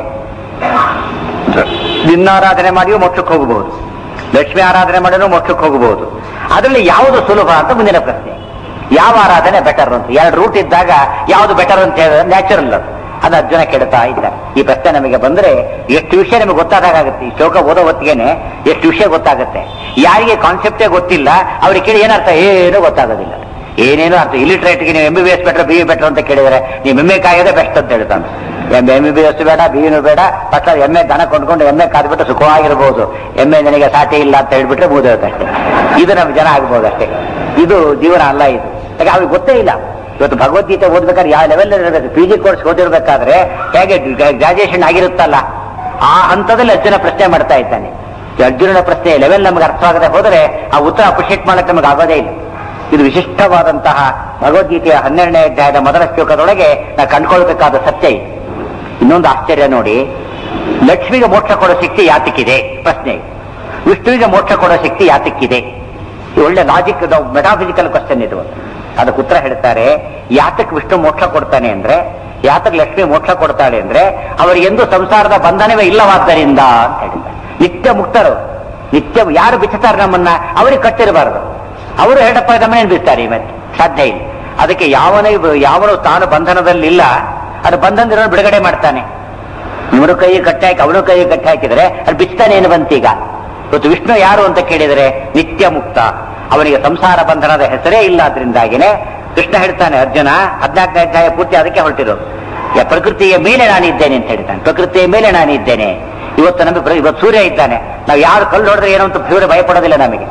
ನಿನ್ನಾರಾಧನೆ ಮಾಡಿಯೂ ಮೋಕ್ಷಕ್ಕೆ ಹೋಗಬಹುದು, ಲಕ್ಷ್ಮಿ ಆರಾಧನೆ ಮಾಡಿಯೂ ಮೋಕ್ಷಕ್ಕೆ ಹೋಗಬಹುದು. ಅದರಲ್ಲಿ ಯಾವುದು ಸುಲಭ ಅಂತ ಮುಂದಿನ ಪ್ರಶ್ನೆ. ಯಾವ ಆರಾಧನೆ ಬೆಟರ್ ಅಂತ ಎರಡು ರೂಟ್ ಇದ್ದಾಗ ಯಾವುದು ಬೆಟರ್ ಅಂತ ಹೇಳಿದ್ರೆ ನ್ಯಾಚುರಲ್ ಅದು ಅರ್ಜುನ ಕೇಳ್ತಾ ಇದ್ದಾರೆ. ಈ ಪ್ರಶ್ನೆ ನಮಗೆ ಬಂದ್ರೆ ಎಷ್ಟು ವಿಷಯ ನಮಗೆ ಗೊತ್ತಾದಾಗುತ್ತೆ. ಈ ಶ್ಲೋಕ ಓದೋ ಹೊತ್ತಿಗೆನೆ ಎಷ್ಟು ವಿಷಯ ಗೊತ್ತಾಗುತ್ತೆ. ಯಾರಿಗೆ ಕಾನ್ಸೆಪ್ಟೇ ಗೊತ್ತಿಲ್ಲ ಅವ್ರಿಗೆ ಕೇಳಿ ಏನರ್ಥ ಏನೂ ಗೊತ್ತಾಗೋದಿಲ್ಲ. ಏನೇನು ಅರ್ಥ. ಇಲಿಟ್ರೇಟ್ಗೆ ನೀವು MBBS ಬೆಟ್ರ BE ಬೆಟ್ರ್ ಅಂತ ಕೇಳಿದರೆ ನೀವು MA ಕಾಯೋದೇ ಬೆಸ್ಟ್ ಅಂತ ಹೇಳ್ತಾನೆ. MBBS ಬೇಡ, BE ಬೇಡ, ಪಕ್ಕ MA ದನ ಕೊಂಡ್ಕೊಂಡು MA ಕಾದ್ಬಿಟ್ಟು ಸುಖವಾಗಿರ್ಬೋದು. MA ನನಗೆ ಸಾಟಿ ಇಲ್ಲ ಅಂತ ಹೇಳ್ಬಿಟ್ರೆ ಮುಗಿದೋಗುತ್ತೆ ಅಷ್ಟೇ. ಇದು ನಮ್ಮ ಜನ ಆಗ್ಬೋದು ಅಷ್ಟೇ. ಇದು ಜೀವನ ಅಲ್ಲ ಇದು. ಯಾಕೆ ಅವ್ರಿಗೆ ಗೊತ್ತೇ ಇಲ್ಲ. ಇವತ್ತು ಭಗವದ್ಗೀತೆ ಓದ್ಬೇಕಾದ್ರೆ ಯಾವ ಲೆವೆಲ್ ಇರಬೇಕು, PG ಕೋರ್ಸ್ ಓದಿರ್ಬೇಕಾದ್ರೆ ಹೇಗೆ ಗ್ರಾಜುಯೇಷನ್ ಆಗಿರುತ್ತಲ್ಲ ಆ ಹಂತದಲ್ಲಿ ಅರ್ಜುನ ಪ್ರಶ್ನೆ ಮಾಡ್ತಾ ಇದ್ದಾನೆ. ಅರ್ಜುನನ ಪ್ರಶ್ನೆ ಲೆವೆಲ್ ನಮಗೆ ಅರ್ಥವಾಗದೆ ಹೋದರೆ ಆ ಉತ್ತರ ಅಪ್ರಿಷಿಯೇಟ್ ಮಾಡಕ್ಕೆ ನಮಗೆ ಆಗೋದೇ ಇಲ್ಲ. ಇದು ವಿಶಿಷ್ಟವಾದಂತಹ ಭಗವದ್ಗೀತೆಯ 12ನೇ ಅಧ್ಯಾಯದ ಮೊದಲ ಶ್ಲೋಕದೊಳಗೆ ನಾವು ಕಂಡುಕೊಳ್ಬೇಕಾದ ಸತ್ಯ ಇದು. ಇನ್ನೊಂದು ಆಶ್ಚರ್ಯ ನೋಡಿ, ಲಕ್ಷ್ಮಿಗೆ ಮೋಕ್ಷ ಕೊಡೋ ಶಕ್ತಿ ಯಾತಕ್ಕಿದೆ ಪ್ರಶ್ನೆ, ವಿಷ್ಣುವಿಗೆ ಮೋಕ್ಷ ಕೊಡೋ ಶಕ್ತಿ ಯಾತಕ್ಕಿದೆ? ಒಳ್ಳೆ ಲಾಜಿಕ್ ಮೆಟಾಫಿಸಿಕಲ್ ಕ್ವಶನ್ ಇದು. ಅದಕ್ಕೆ ಉತ್ತರ ಹೇಳ್ತಾರೆ, ಯಾತಕ್ಕೆ ವಿಷ್ಣು ಮೋಕ್ಷ ಕೊಡ್ತಾನೆ ಅಂದ್ರೆ, ಯಾತಕ್ಕೆ ಲಕ್ಷ್ಮಿ ಮೋಕ್ಷ ಕೊಡ್ತಾಳೆ ಅಂದ್ರೆ ಅವರಿಗೆಂದು ಸಂಸಾರದ ಬಂಧನವೇ ಇಲ್ಲವಾದ್ದರಿಂದ ಅಂತ ಹೇಳಿದ್ದಾರೆ. ನಿತ್ಯ ಮುಕ್ತರು, ನಿತ್ಯ ಯಾರು ಬಿಚ್ಚುತ್ತಾರೆ ನಮ್ಮನ್ನ ಅವರಿಗೆ ಕಟ್ಟಿರಬಾರದು. ಅವರು ಹೇಳಪ್ಪ ನಮ್ಮನೇನು ಬಿಡ್ತಾರೆ ಮತ್ತೆ ಸಾಧ್ಯ ಇಲ್ಲ. ಅದಕ್ಕೆ ಯಾವನು ತಾನು ಬಂಧನದಲ್ಲಿಲ್ಲ ಅದು ಬಂಧನದಿರೋ ಬಿಡುಗಡೆ ಮಾಡ್ತಾನೆ. ಇವನು ಕೈ ಕಟ್ಟಿ ಹಾಕಿ ಅವನು ಕೈ ಕಟ್ಟಿ ಹಾಕಿದರೆ ಅದು ಬಿಚ್ತಾನೆ ಏನು ಬಂತೀಗ. ಇವತ್ತು ವಿಷ್ಣು ಯಾರು ಅಂತ ಕೇಳಿದರೆ ನಿತ್ಯ ಮುಕ್ತ, ಅವನಿಗೆ ಸಂಸಾರ ಬಂಧನದ ಹೆಸರೇ ಇಲ್ಲ. ಅದರಿಂದಾಗಿನೇ ಕೃಷ್ಣ ಹೇಳ್ತಾನೆ, ಅರ್ಜುನ 14ನೇ ಅಧ್ಯಾಯ ಪೂರ್ತಿ ಅದಕ್ಕೆ ಹೊರಟಿರೋದು. ಪ್ರಕೃತಿಯ ಮೇಲೆ ನಾನಿದ್ದೇನೆ ಅಂತ ಹೇಳ್ತಾನೆ, ಪ್ರಕೃತಿಯ ಮೇಲೆ ನಾನಿದ್ದೇನೆ. ಇವತ್ತು ನಮಗೆ ಇವತ್ತು ಸೂರ್ಯ ಇದ್ದಾನೆ, ನಾವು ಯಾರು ಕಲ್ಲು ಹೊಡೆದ್ರೆ ಏನೋ ಅಂತ ಸೂರ್ಯ ಭಯಪಡೋದಿಲ್ಲ ನಮಗೆ.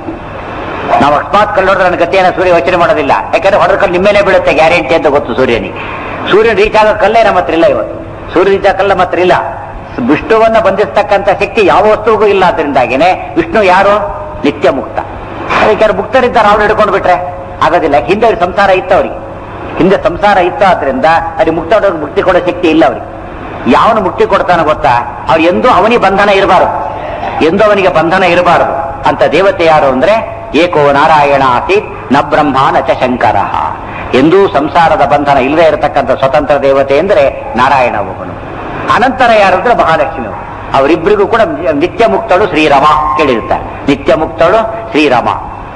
ನಾವು ಅಕಸ್ಮಾತ್ ಕಲ್ಲು ಹೊಡೆದ್ರೆ ನನ್ನ ಗತಿಯನ್ನು ಸೂರ್ಯ ಯೋಚನೆ ಮಾಡೋದಿಲ್ಲ, ಯಾಕಂದ್ರೆ ಹೊಡೆದ ಕಲ್ಲು ನಿಮ್ಮೇಲೆ ಬೀಳುತ್ತೆ ಗ್ಯಾರಂಟಿ ಅಂತ ಗೊತ್ತು ಸೂರ್ಯನಿಗೆ. ಸೂರ್ಯನ ರೀಚ್ ಆಗೋ ಕಲ್ಲೇ ನಮ್ಮ ಹತ್ರ ಇಲ್ಲ ಇವತ್ತು, ಸೂರ್ಯ ರೀಚ್ ಆಗೋ ಕಲ್ಲ ಮಾತ್ರ ಇಲ್ಲ. ವಿಷ್ಣುವನ್ನ ಬಂಧಿಸ್ತಕ್ಕಂಥ ಶಕ್ತಿ ಯಾವ ವಸ್ತುವಿಗೂ ಇಲ್ಲ. ಅದರಿಂದಾಗಿನೇ ವಿಷ್ಣು ಯಾರು? ನಿತ್ಯ ಮುಕ್ತ. ಅದಕ್ಕೆ ಮುಕ್ತರಿದ್ದಾರೆ, ಅವ್ರು ಹಿಡ್ಕೊಂಡು ಬಿಟ್ರೆ ಆಗೋದಿಲ್ಲ. ಹಿಂದೆ ಅವ್ರಿಗೆ ಸಂಸಾರ ಇತ್ತು, ಅವ್ರಿಗೆ ಹಿಂದೆ ಸಂಸಾರ ಇತ್ತು. ಆದ್ರಿಂದ ಅಲ್ಲಿ ಮುಕ್ತಿ ಕೊಡೋ ಶಕ್ತಿ ಇಲ್ಲ ಅವ್ರಿಗೆ. ಯಾವನು ಮುಕ್ತಿ ಕೊಡ್ತಾನೋ ಗೊತ್ತಾ, ಅವ್ರು ಎಂದೂ ಅವನಿಗೆ ಬಂಧನ ಇರಬಾರದು, ಎಂದೂ ಅವನಿಗೆ ಬಂಧನ ಇರಬಾರದು ಅಂತ ದೇವತೆ ಯಾರು ಅಂದ್ರೆ ಏಕೋ ನಾರಾಯಣ ಆಸೀತ್ ನ ಬ್ರಹ್ಮ ನ ಚ ಶಂಕರ. ಎಂದೂ ಸಂಸಾರದ ಬಂಧನ ಇಲ್ಲದೆ ಇರತಕ್ಕಂಥ ಸ್ವತಂತ್ರ ದೇವತೆ ಅಂದ್ರೆ ನಾರಾಯಣ ಒಬ್ಬನು. ಅನಂತರ ಯಾರಂದ್ರೆ ಮಹಾಲಕ್ಷ್ಮಿ. ಅವರಿಬ್ಬರಿಗೂ ಕೂಡ ನಿತ್ಯ ಮುಕ್ತಳು ಶ್ರೀರಾಮ ಕೇಳಿರ್ತಾರೆ. ನಿತ್ಯ ಮುಕ್ತಳು ಶ್ರೀರಾಮ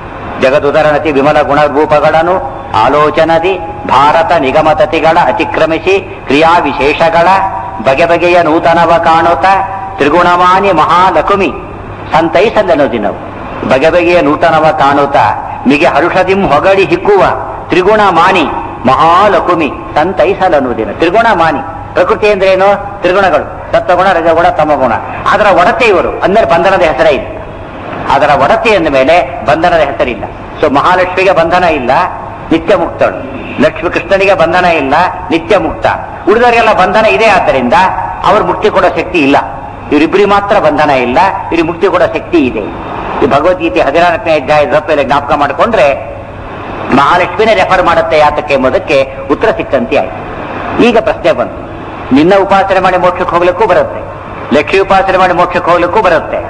ಜಗದುದರನತಿ ವಿಮಲ ಗುಣರೂಪಗಳನ್ನು ಆಲೋಚನದಿ ಭಾರತ ನಿಗಮತತಿಗಳ ಅತಿಕ್ರಮಿಸಿ ಕ್ರಿಯಾ ವಿಶೇಷಗಳ ಬಗೆ ಬಗೆಯ ನೂತನವ ಕಾಣುತ್ತ ತ್ರಿಗುಣಮಾನಿ ಮಹಾಲಕುಮಿ ಸಂತೈಸಲನು ದಿನವು. ಬಗೆ ಬಗೆಯ ನೂತನವ ಕಾಣುತ್ತ ಮಿಗೆ ಹರುಷದಿಂ ಹೊಗಳಿ ಹಿಕ್ಕುವ ತ್ರಿಗುಣ ಮಾನಿ ಮಹಾಲಕುಮಿ ಸಂತೈಸಲನು ದಿನ. ತ್ರಿಗುಣ ಮಾನಿ, ಪ್ರಕೃತಿ ಅಂದ್ರೆ ಏನು? ತ್ರಿಗುಣಗಳು, ಸತ್ವಗುಣ ರಜಗುಣ ತಮಗುಣ. ಅದರ ಒಡತೆ ಇವರು ಅಂದರೆ ಬಂಧನದ ಹೆಸರೇ ಇಲ್ಲ. ಅದರ ಒಡತೆ ಅಂದ ಮೇಲೆ ಬಂಧನದ ಹೆಸರಿಲ್ಲ. ಸೊ ಮಹಾಲಕ್ಷ್ಮಿಗೆ ಬಂಧನ ಇಲ್ಲ, ನಿತ್ಯ ಮುಕ್ತಳು. ಲಕ್ಷ್ಮಿ ಕೃಷ್ಣನಿಗೆ ಬಂಧನ ಇಲ್ಲ, ನಿತ್ಯ ಮುಕ್ತ. ಉಳಿದವರಿಗೆಲ್ಲ ಬಂಧನ ಇದೆ, ಆದ್ದರಿಂದ ಅವ್ರ ಮುಕ್ತಿ ಕೊಡೋ ಶಕ್ತಿ ಇಲ್ಲ. ಇವರಿಬ್ಬರಿಗೆ ಮಾತ್ರ ಬಂಧನ ಇಲ್ಲ, ಇವ್ರಿಗೆ ಮುಕ್ತಿ ಕೊಡೋ ಶಕ್ತಿ ಇದೆ. ಈ ಭಗವದ್ಗೀತೆ 14ನೇ ಅಧ್ಯಾಯದ ಮೇಲೆ ಜ್ಞಾಪಕ ಮಾಡಿಕೊಂಡ್ರೆ ಮಹಾಲಕ್ಷ್ಮಿನೇ ರೆಫರ್ ಮಾಡುತ್ತೆ ಯಾತಕ್ಕೆ ಎಂಬುದಕ್ಕೆ ಉತ್ತರ ಸಿಕ್ಕಂತೆ ಆಯ್ತು. ಈಗ ಪ್ರಶ್ನೆ ಬಂತು, ನಿನ್ನ ಉಪಾಸನೆ ಮಾಡಿ ಮೋಕ್ಷಕ್ಕೆ ಹೋಗ್ಲಿಕ್ಕೂ ಬರುತ್ತೆ, ಲಕ್ಷ್ಮಿ ಉಪಾಸನೆ ಮಾಡಿ ಮೋಕ್ಷಕ್ಕೆ ಹೋಗ್ಲಿಕ್ಕೂ ಬರುತ್ತೆ.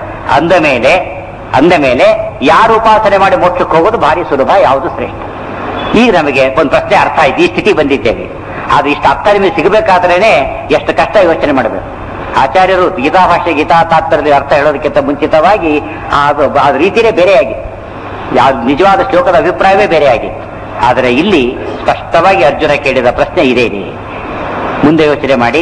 ಅಂದ ಮೇಲೆ ಯಾರು ಉಪಾಸನೆ ಮಾಡಿ ಮೋಕ್ಷಕ್ಕೆ ಹೋಗೋದು ಭಾರಿ ಸುಲಭ, ಯಾವುದು ಶ್ರೇಷ್ಠ? ಈಗ ನಮಗೆ ಒಂದು ಪ್ರಶ್ನೆ ಅರ್ಥ ಆಯ್ತು, ಈ ಸ್ಥಿತಿ ಬಂದಿದ್ದೇವೆ. ಅದು ಇಷ್ಟು ಅರ್ಥ ನಿಮಗೆ ಸಿಗಬೇಕಾದ್ರೇನೆ ಎಷ್ಟು ಕಷ್ಟ ಯೋಚನೆ ಮಾಡಬೇಕು. ಆಚಾರ್ಯರು ಗೀತಾ ಭಾಷೆ ಗೀತಾ ತಾತ್ಪರ್ಯದ ಅರ್ಥ ಹೇಳೋದಕ್ಕಿಂತ ಮುಂಚಿತವಾಗಿ ಅದು ರೀತಿಯೇ ಬೇರೆಯಾಗಿತ್ತು, ಯಾವ್ದು ನಿಜವಾದ ಶ್ಲೋಕದ ಅಭಿಪ್ರಾಯವೇ ಬೇರೆಯಾಗಿತ್ತು. ಆದರೆ ಇಲ್ಲಿ ಸ್ಪಷ್ಟವಾಗಿ ಅರ್ಜುನ ಕೇಳಿದ ಪ್ರಶ್ನೆ ಇದೇನೆ. ಮುಂದೆ ಯೋಚನೆ ಮಾಡಿ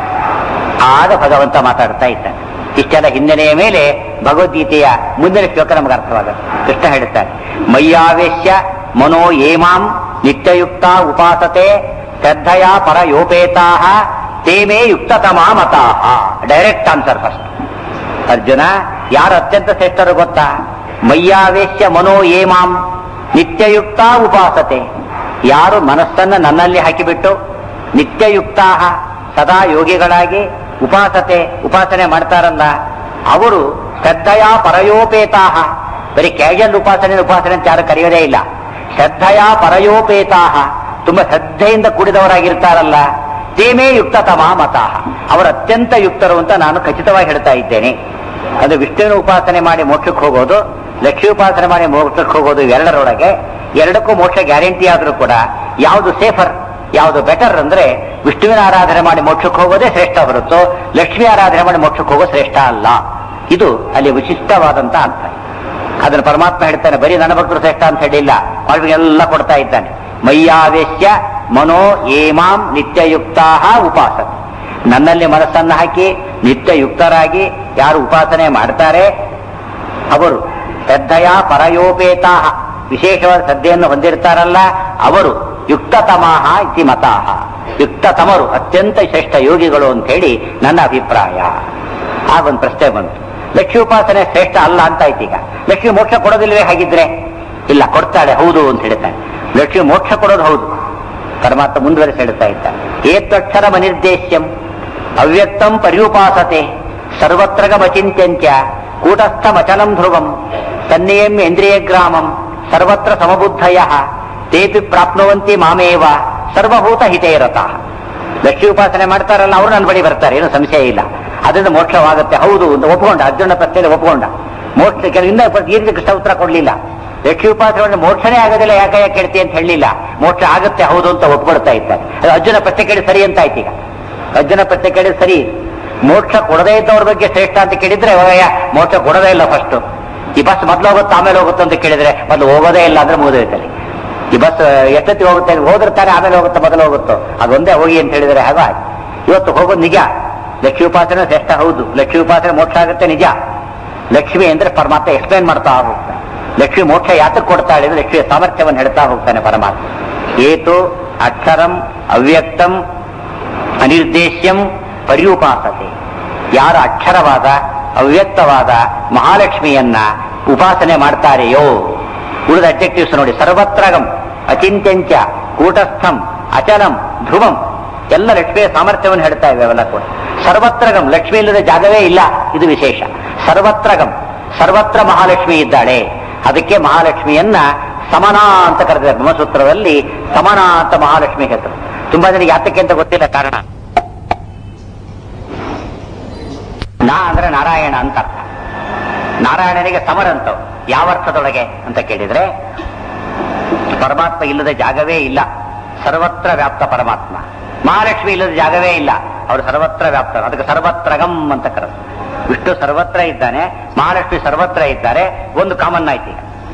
ಆಗ ಭಗವಂತ ಮಾತಾಡ್ತಾ ಇದ್ದಾನೆ. ಇಷ್ಟೆಲ್ಲ ಹಿನ್ನೆಲೆಯ ಮೇಲೆ ಭಗವದ್ಗೀತೆಯ ಮುಂದಿನ ಶ್ಲೋಕ ನಮಗೆ ಅರ್ಥವಾಗುತ್ತೆ. ಕೃಷ್ಣ ಹೇಳ್ತಾನೆ, ಮಯ್ಯಾವೇಶ್ಯ ಮನೋ ಏಮಾಂ ನಿತ್ಯಯುಕ್ತ ಉಪಾಸತೆ ಶ್ರದ್ಧೆಯ ಪರಯೋಪೇತಾ ತೇಮೇ ಯುಕ್ತತಮಾ ಮತಾಃ. Direct answer first. ಅರ್ಜುನ ಯಾರು ಅತ್ಯಂತ ಶ್ರೇಷ್ಠರು ಗೊತ್ತಾ? ಮಯ್ಯಾವೇಶ್ಯ ಮನೋ ಏಮಾಂ ನಿತ್ಯಯುಕ್ತ ಉಪಾಸತೆ. ಯಾರು ಮನಸ್ಸನ್ನ ನನ್ನಲ್ಲಿ ಹಾಕಿಬಿಟ್ಟು ನಿತ್ಯಯುಕ್ತ ಸದಾ ಯೋಗಿಗಳಾಗಿ ಉಪಾಸನೆ ಮಾಡ್ತಾರಲ್ಲ ಅವರು ಶ್ರದ್ಧೆಯ ಪರಯೋಪೇತಾ. ಬರೀ ಕ್ಯಾಶುವಲ್ ಉಪಾಸನೆ ಅಂತ ಯಾರು ಕರೆಯೋದೇ ಇಲ್ಲ. ಶ್ರದ್ಧೆಯ ಪರಯೋಪೇತಾ, ತುಂಬಾ ಶ್ರದ್ಧೆಯಿಂದ ಕೂಡಿದವರಾಗಿರ್ತಾರಲ್ಲ, ತೇಮೇ ಯುಕ್ತತಮ ಮತಃ, ಅವರು ಅತ್ಯಂತ ಯುಕ್ತರು ಅಂತ ನಾನು ಖಚಿತವಾಗಿ ಹೇಳ್ತಾ ಇದ್ದೇನೆ. ಅದು ವಿಷ್ಣುವಿನ ಉಪಾಸನೆ ಮಾಡಿ ಮೋಕ್ಷಕ್ಕೆ ಹೋಗೋದು, ಲಕ್ಷ್ಮೀ ಉಪಾಸನೆ ಮಾಡಿ ಮೋಕ್ಷಕ್ಕೆ ಹೋಗೋದು, ಎರಡರೊಳಗೆ ಎರಡಕ್ಕೂ ಮೋಕ್ಷ ಗ್ಯಾರಂಟಿ ಆದ್ರೂ ಕೂಡ ಯಾವುದು ಸೇಫರ್, ಯಾವುದು ಬೆಟರ್ ಅಂದ್ರೆ ವಿಷ್ಣುವಿನ ಆರಾಧನೆ ಮಾಡಿ ಮೋಕ್ಷಕ್ಕೆ ಹೋಗೋದೇ ಶ್ರೇಷ್ಠ ಹೊರತು ಲಕ್ಷ್ಮೀ ಆರಾಧನೆ ಮಾಡಿ ಮೋಕ್ಷಕ್ಕೆ ಹೋಗೋ ಶ್ರೇಷ್ಠ ಅಲ್ಲ. ಇದು ಅಲ್ಲಿ ವಿಶಿಷ್ಟವಾದಂತ ಅರ್ಥ. ಅದನ್ನು ಪರಮಾತ್ಮ ಹೇಳ್ತಾನೆ, ಬರೀ ನನ್ನ ಭಕ್ತರು ಶ್ರೇಷ್ಠ ಅಂತ ಹೇಳಿಲ್ಲ, ಅವ್ರಿಗೆಲ್ಲ ಕೊಡ್ತಾ ಇದ್ದಾನೆ. ಮಯ್ಯಾವೇಶ್ಯ ಮನೋ ಏಮಾಂ ನಿತ್ಯಯುಕ್ತ ಉಪಾಸನೆ. ನನ್ನಲ್ಲಿ ಮನಸ್ಸನ್ನು ಹಾಕಿ ನಿತ್ಯಯುಕ್ತರಾಗಿ ಯಾರು ಉಪಾಸನೆ ಮಾಡ್ತಾರೆ ಅವರು ಶ್ರದ್ಧೆಯ ಪರಯೋಪೇತಾ, ವಿಶೇಷವಾದ ಶ್ರದ್ಧೆಯನ್ನು ಹೊಂದಿರ್ತಾರಲ್ಲ ಅವರು ಯುಕ್ತತಮಃ ಇತಿ ಮತಃ. ಯುಕ್ತತಮರು ಅತ್ಯಂತ ಶ್ರೇಷ್ಠ ಯೋಗಿಗಳು ಅಂತ ಹೇಳಿ ನನ್ನ ಅಭಿಪ್ರಾಯ. ಆಗೊಂದು ಪ್ರಶ್ನೆ ಬಂತು, ಲಕ್ಷ್ಮೀ ಉಪಾಸನೆ ಶ್ರೇಷ್ಠ ಅಲ್ಲ ಅಂತ ಆಯ್ತು. ಈಗ ಲಕ್ಷ್ಮಿ ಮೋಕ್ಷ ಕೊಡೋದಿಲ್ವೇ? ಹಾಗಿದ್ರೆ ಇಲ್ಲ, ಕೊಡ್ತಾಳೆ, ಹೌದು ಅಂತ ಹೇಳ್ತಾನೆ. ಲಕ್ಷ್ಮಿ ಮೋಕ್ಷ ಕೊಡೋದು ಹೌದು, ಪರಮಾತ್ಮ ಮುಂದುವರೆಸಿ ಹೇಳ್ತಾ ಇದ್ದಾನೆ. ಏತ್ವಕ್ಷರಮನಿರ್ದೇಶ್ಯಂ ಅವ್ಯಕ್ತಂ ಪರ್ಯುಪಾಸತೆ ಸರ್ವತ್ರಗಮಚಿಂತ್ಯಂಚ ಕೂಟಸ್ಥಮಚಲಂ ಧ್ರುವಂ ತನ್ನೇಯಂ ಇಂದ್ರಿಯಗ್ರಾಮಂ ಸರ್ವತ್ರ ಸಮಬುದ್ಧಯಃ ತೇಪಿ ಪ್ರಾಪ್ನುವಂತಿ ಮಾಮೇವ ಸರ್ವಭೂತ ಹಿತೇರತಃ. ಲಕ್ಷ್ಮೀ ಉಪಾಸನೆ ಮಾಡ್ತಾರಲ್ಲ ಅವರು ನನ್ನ ಬಳಿ ಬರ್ತಾರೆ, ಏನು ಸಂಶಯ ಇಲ್ಲ. ಅದರಿಂದ ಮೋಕ್ಷವಾಗುತ್ತೆ, ಹೌದು ಅಂತ ಒಪ್ಕೊಂಡ. ಅರ್ಜುನ ಪ್ರಶ್ನೆಯಲ್ಲಿ ಒಪ್ಕೊಂಡ. ಮೋಕ್ಷ ಕೆಲವಿಂದ ದೀರ್ಘ ಕೃಷ್ಣ ಉತ್ತರ ಕೊಡ್ಲಿಲ್ಲ. ಲಕ್ಷ್ಮೀ ಉಪಾಸನೆ ಮೋಕ್ಷನೇ ಆಗೋದಿಲ್ಲ, ಯಾಕೆ ಕೇಳ್ತಿ ಅಂತ ಹೇಳಲಿಲ್ಲ. ಮೋಕ್ಷ ಆಗುತ್ತೆ ಹೌದು ಅಂತ ಒಪ್ಕೊಡ್ತಾ ಇದ್ದಾರೆ. ಅದು ಅರ್ಜುನ ಪ್ರಶ್ನೆ ಕೇಳಿ ಸರಿ ಅಂತ ಆಯ್ತು. ಈಗ ಅರ್ಜುನ ಪ್ರಶ್ನೆ ಕೇಳಿ ಸರಿ. ಮೋಕ್ಷ ಕೊಡದೇ ಇದ್ದವ್ರ ಬಗ್ಗೆ ಶ್ರೇಷ್ಠ ಅಂತ ಕೇಳಿದ್ರೆ ಮೋಕ್ಷ ಕೊಡದೇ ಇಲ್ಲ. ಫಸ್ಟ್ ಈ ಬಸ್ ಮೊದಲು ಹೋಗುತ್ತೆ ಆಮೇಲೆ ಹೋಗುತ್ತೆ ಅಂತ ಕೇಳಿದ್ರೆ ಮೊದಲು ಹೋಗೋದೇ ಇಲ್ಲ ಅಂದ್ರೆ ಮುಗಿದೋಯ್ತಲ್ಲಿ. ಈ ಬಸ್ ಎಷ್ಟೊತ್ತಿ ಹೋಗುತ್ತೆ, ಹೋದಿರ್ತಾರೆ ಆಮೇಲೆ ಹೋಗುತ್ತೋ ಮೊದಲು ಹೋಗುತ್ತೋ, ಅದೊಂದೇ ಹೋಗಿ ಅಂತ ಹೇಳಿದ್ರೆ ಹಾಗ. ಇವತ್ತು ಹೋಗೋದು ನಿಜ. ಲಕ್ಷ್ಮೀ ಉಪಾಸನೆ ಶ್ರೇಷ್ಠ ಹೌದು. ಲಕ್ಷ್ಮೀ ಉಪಾಸನೆ ಮೋಕ್ಷ ಆಗುತ್ತೆ ನಿಜ. ಲಕ್ಷ್ಮಿ ಅಂದ್ರೆ ಪರಮಾತ್ಮ ಎಕ್ಸ್ಪ್ಲೇನ್ ಮಾಡ್ತಾ ಹೋಗ್ತಾನೆ. ಲಕ್ಷ್ಮಿ ಮೋಕ್ಷ ಯಾತಕ್ಕೆ ಕೊಡ್ತಾಳೆ ಅಂದ್ರೆ ಲಕ್ಷ್ಮಿಯ ಸಾಮರ್ಥ್ಯವನ್ನು ಹೇಳ್ತಾ ಹೋಗ್ತಾನೆ ಪರಮಾತ್ಮ. ಏತು ಅಕ್ಷರಂ ಅವ್ಯಕ್ತಂ ಅನಿರ್ದೇಶ್ಯಂ ಪರ್ಯುಪಾಸತೆ. ಯಾರು ಅಕ್ಷರವಾದ ಅವ್ಯಕ್ತವಾದ ಮಹಾಲಕ್ಷ್ಮಿಯನ್ನ ಉಪಾಸನೆ ಮಾಡ್ತಾರೆಯೋ, ಉಳಿದ ಅಬ್ಜೆಕ್ಟಿವ್ಸ್ ನೋಡಿ. ಸರ್ವತ್ರಗಂ ಅಚಿಂತ್ಯಂಚ ಕೂಟಸ್ಥಂ ಅಚಲಂ ಧ್ರುವಂ, ಎಲ್ಲ ಲಕ್ಷ್ಮಿಯ ಸಾಮರ್ಥ್ಯವನ್ನು ಹೇಳ್ತಾ ಇವೆ ಅವೆಲ್ಲ ಕೂಡ. ಸರ್ವತ್ರಗಂ, ಲಕ್ಷ್ಮಿ ಇಲ್ಲದ ಜಾಗವೇ ಇಲ್ಲ, ಇದು ವಿಶೇಷ. ಸರ್ವತ್ರಗಂ, ಸರ್ವತ್ರ ಮಹಾಲಕ್ಷ್ಮಿ ಇದ್ದಾಳೆ. ಅದಕ್ಕೆ ಮಹಾಲಕ್ಷ್ಮಿಯನ್ನ ಸಮನಾ ಅಂತ ಕರೆದಿದ್ದಾರೆ ಬ್ರಹ್ಮಸೂತ್ರದಲ್ಲಿ. ಸಮನಾ ಅಂತ ಮಹಾಲಕ್ಷ್ಮಿ ಹೆಸರು. ತುಂಬಾ ಜನಕ್ಕೆ ಯಾತಕ್ಕೆ ಅಂತ ಗೊತ್ತಿಲ್ಲ ಕಾರಣ. ನಾ ಅಂದ್ರೆ ನಾರಾಯಣ ಅಂತ ಅರ್ಥ. ನಾರಾಯಣನಿಗೆ ಸಮರಂತವ್ ಯಾವ ಅರ್ಥದೊಳಗೆ ಅಂತ ಕೇಳಿದ್ರೆ, ಪರಮಾತ್ಮ ಇಲ್ಲದ ಜಾಗವೇ ಇಲ್ಲ, ಸರ್ವತ್ರ ವ್ಯಾಪ್ತ ಪರಮಾತ್ಮ. ಮಹಾಲಕ್ಷ್ಮಿ ಇಲ್ಲದ ಜಾಗವೇ ಇಲ್ಲ, ಅವರು ಸರ್ವತ್ರ ವ್ಯಾಪ್ತರು. ಅದಕ್ಕೆ ಸರ್ವತ್ರಗಂ ಅಂತ ಕರೆದು. ವಿಷ್ಣು ಸರ್ವತ್ರ ಇದ್ದಾನೆ, ಮಹಾಲಕ್ಷ್ಮಿ ಸರ್ವತ್ರ ಇದ್ದಾರೆ, ಒಂದು ಕಾಮನ್ ಆಯ್ತು.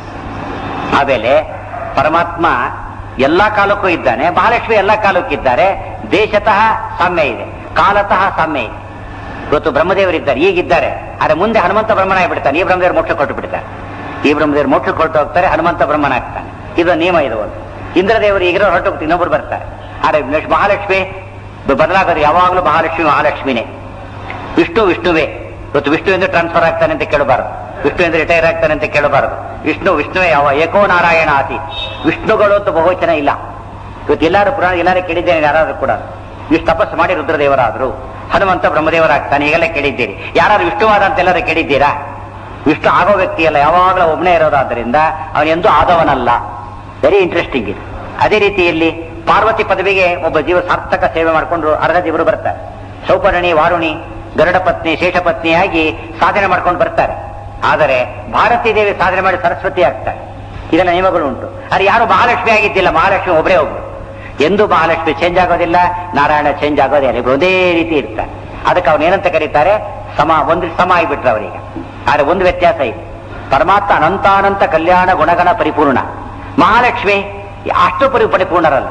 ಆಮೇಲೆ ಪರಮಾತ್ಮ ಎಲ್ಲಾ ಕಾಲಕ್ಕೂ ಇದ್ದಾನೆ, ಮಹಾಲಕ್ಷ್ಮಿ ಎಲ್ಲಾ ಕಾಲಕ್ಕೂ ಇದ್ದಾರೆ. ದೇಶತಃ ಸಾಮ್ಯ ಇದೆ, ಕಾಲತಃ ಸಾಮ್ಯ ಇದೆ. ಇವತ್ತು ಬ್ರಹ್ಮದೇವರಿದ್ದಾರೆ, ಈಗಿದ್ದಾರೆ, ಆದ್ರೆ ಮುಂದೆ ಹನುಮಂತ ಬ್ರಹ್ಮಣ ಆಗಿಬಿಡ್ತಾನೆ. ಈ ಬ್ರಹ್ಮದೇವರು ಮೋಕ್ಷ ಕೊಟ್ಟು ಬಿಡ್ತಾರೆ, ಈ ಬ್ರಹ್ಮದೇವರು ಮೋಕ್ಷ ಕೊಟ್ಟು ಹೋಗ್ತಾರೆ, ಹನುಮಂತ ಬ್ರಹ್ಮಣ ಆಗ್ತಾನೆ. ಇದು ನಿಯಮ. ಇದು ಒಂದು. ಇಂದ್ರದೇವರು ಈಗಿರೋ ಹೊರಟು ಹೋಗ್ತಾರೆ, ಇನ್ನೊಬ್ರು ಬರ್ತಾರೆ. ಆದ್ರೆ ಮಹಾಲಕ್ಷ್ಮಿ ಬದಲಾಗೋದು ಯಾವಾಗಲೂ ಮಹಾಲಕ್ಷ್ಮಿ ಮಹಾಲಕ್ಷ್ಮಿನೇ. ವಿಷ್ಣು ವಿಷ್ಣುವೇ. ಇವತ್ತು ವಿಷ್ಣು ಎಂದು ಟ್ರಾನ್ಸ್ಫರ್ ಆಗ್ತಾನೆ ಅಂತ ಕೇಳಬಾರದು, ವಿಷ್ಣು ಎಂದು ರಿಟೈರ್ ಆಗ್ತಾನೆ ಅಂತ ಕೇಳಬಾರದು. ವಿಷ್ಣುವೇ ಯಾವ ಏಕೋ ನಾರಾಯಣ ಆತಿ. ವಿಷ್ಣುಗಳು ಅಂತ ಬಹುವಚನ ಇಲ್ಲ. ಇವತ್ತು ಎಲ್ಲರೂ ಪುರಾಣ ಎಲ್ಲರೂ ಕೇಳಿದ್ದೇನೆ, ಯಾರಾದ್ರೂ ಕೂಡ ಇಷ್ಟು ತಪಸ್ಸು ಮಾಡಿ ರುದ್ರದೇವರಾದ್ರು, ಹನುಮಂತ ಬ್ರಹ್ಮದೇವರಾಗ್ತಾನೆ, ಈಗೆಲ್ಲ ಕೇಳಿದ್ದೀರಿ. ಯಾರಾದ್ರೂ ವಿಷ್ಣುವಾದ ಅಂತೆಲ್ಲರೂ ಕೇಳಿದ್ದೀರಾ? ವಿಷ್ಣು ಆಗೋ ವ್ಯಕ್ತಿ ಅಲ್ಲ, ಯಾವಾಗಲೂ ಒಬ್ಬನೇ ಇರೋದಾದ್ರಿಂದ ಅವನೆಂದೂ ಆದವನಲ್ಲ. ವೆರಿ ಇಂಟ್ರೆಸ್ಟಿಂಗ್ ಇದು. ಅದೇ ರೀತಿಯಲ್ಲಿ ಪಾರ್ವತಿ ಪದವಿಗೆ ಒಬ್ಬ ಜೀವ ಸಾರ್ಥಕ ಸೇವೆ ಮಾಡಿಕೊಂಡು ಅರ್ಧ ಜೀವರು ಬರ್ತಾರೆ. ಸೌಪರ್ಣಿ, ವಾರುಣಿ, ಗರುಡ ಪತ್ನಿ, ಶೇಷಪತ್ನಿಯಾಗಿ ಸಾಧನೆ ಮಾಡ್ಕೊಂಡು ಬರ್ತಾರೆ. ಆದರೆ ಭಾರತೀ ದೇವಿ ಸಾಧನೆ ಮಾಡಿ ಸರಸ್ವತಿ ಆಗ್ತಾರೆ. ಇದೆಲ್ಲ ನಿಯಮಗಳು ಉಂಟು. ಆದರೆ ಯಾರು ಮಹಾಲಕ್ಷ್ಮಿ ಆಗಿದ್ದಿಲ್ಲ, ಮಹಾಲಕ್ಷ್ಮಿ ಒಬ್ಬರೇ ಒಬ್ರು. ಎಂದು ಮಹಾಲಕ್ಷ್ಮಿ ಚೇಂಜ್ ಆಗೋದಿಲ್ಲ, ನಾರಾಯಣ ಚೇಂಜ್ ಆಗೋದೇ ಇಲ್ಲ, ಒಂದೇ ರೀತಿ ಇರ್ತಾರೆ. ಅದಕ್ಕೆ ಅವನೇನಂತ ಕರೀತಾರೆ, ಸಮ. ಒಂದು ಸಮ ಆಗಿಬಿಟ್ರೆ ಅವರಿಗೆ. ಆದರೆ ಒಂದು ವ್ಯತ್ಯಾಸ ಇದೆ, ಪರಮಾತ್ಮ ಅನಂತಾನಂತ ಕಲ್ಯಾಣ ಗುಣಗಣ ಪರಿಪೂರ್ಣ, ಮಹಾಲಕ್ಷ್ಮಿ ಅಷ್ಟು ಪರಿಪೂರ್ಣರಲ್ಲ.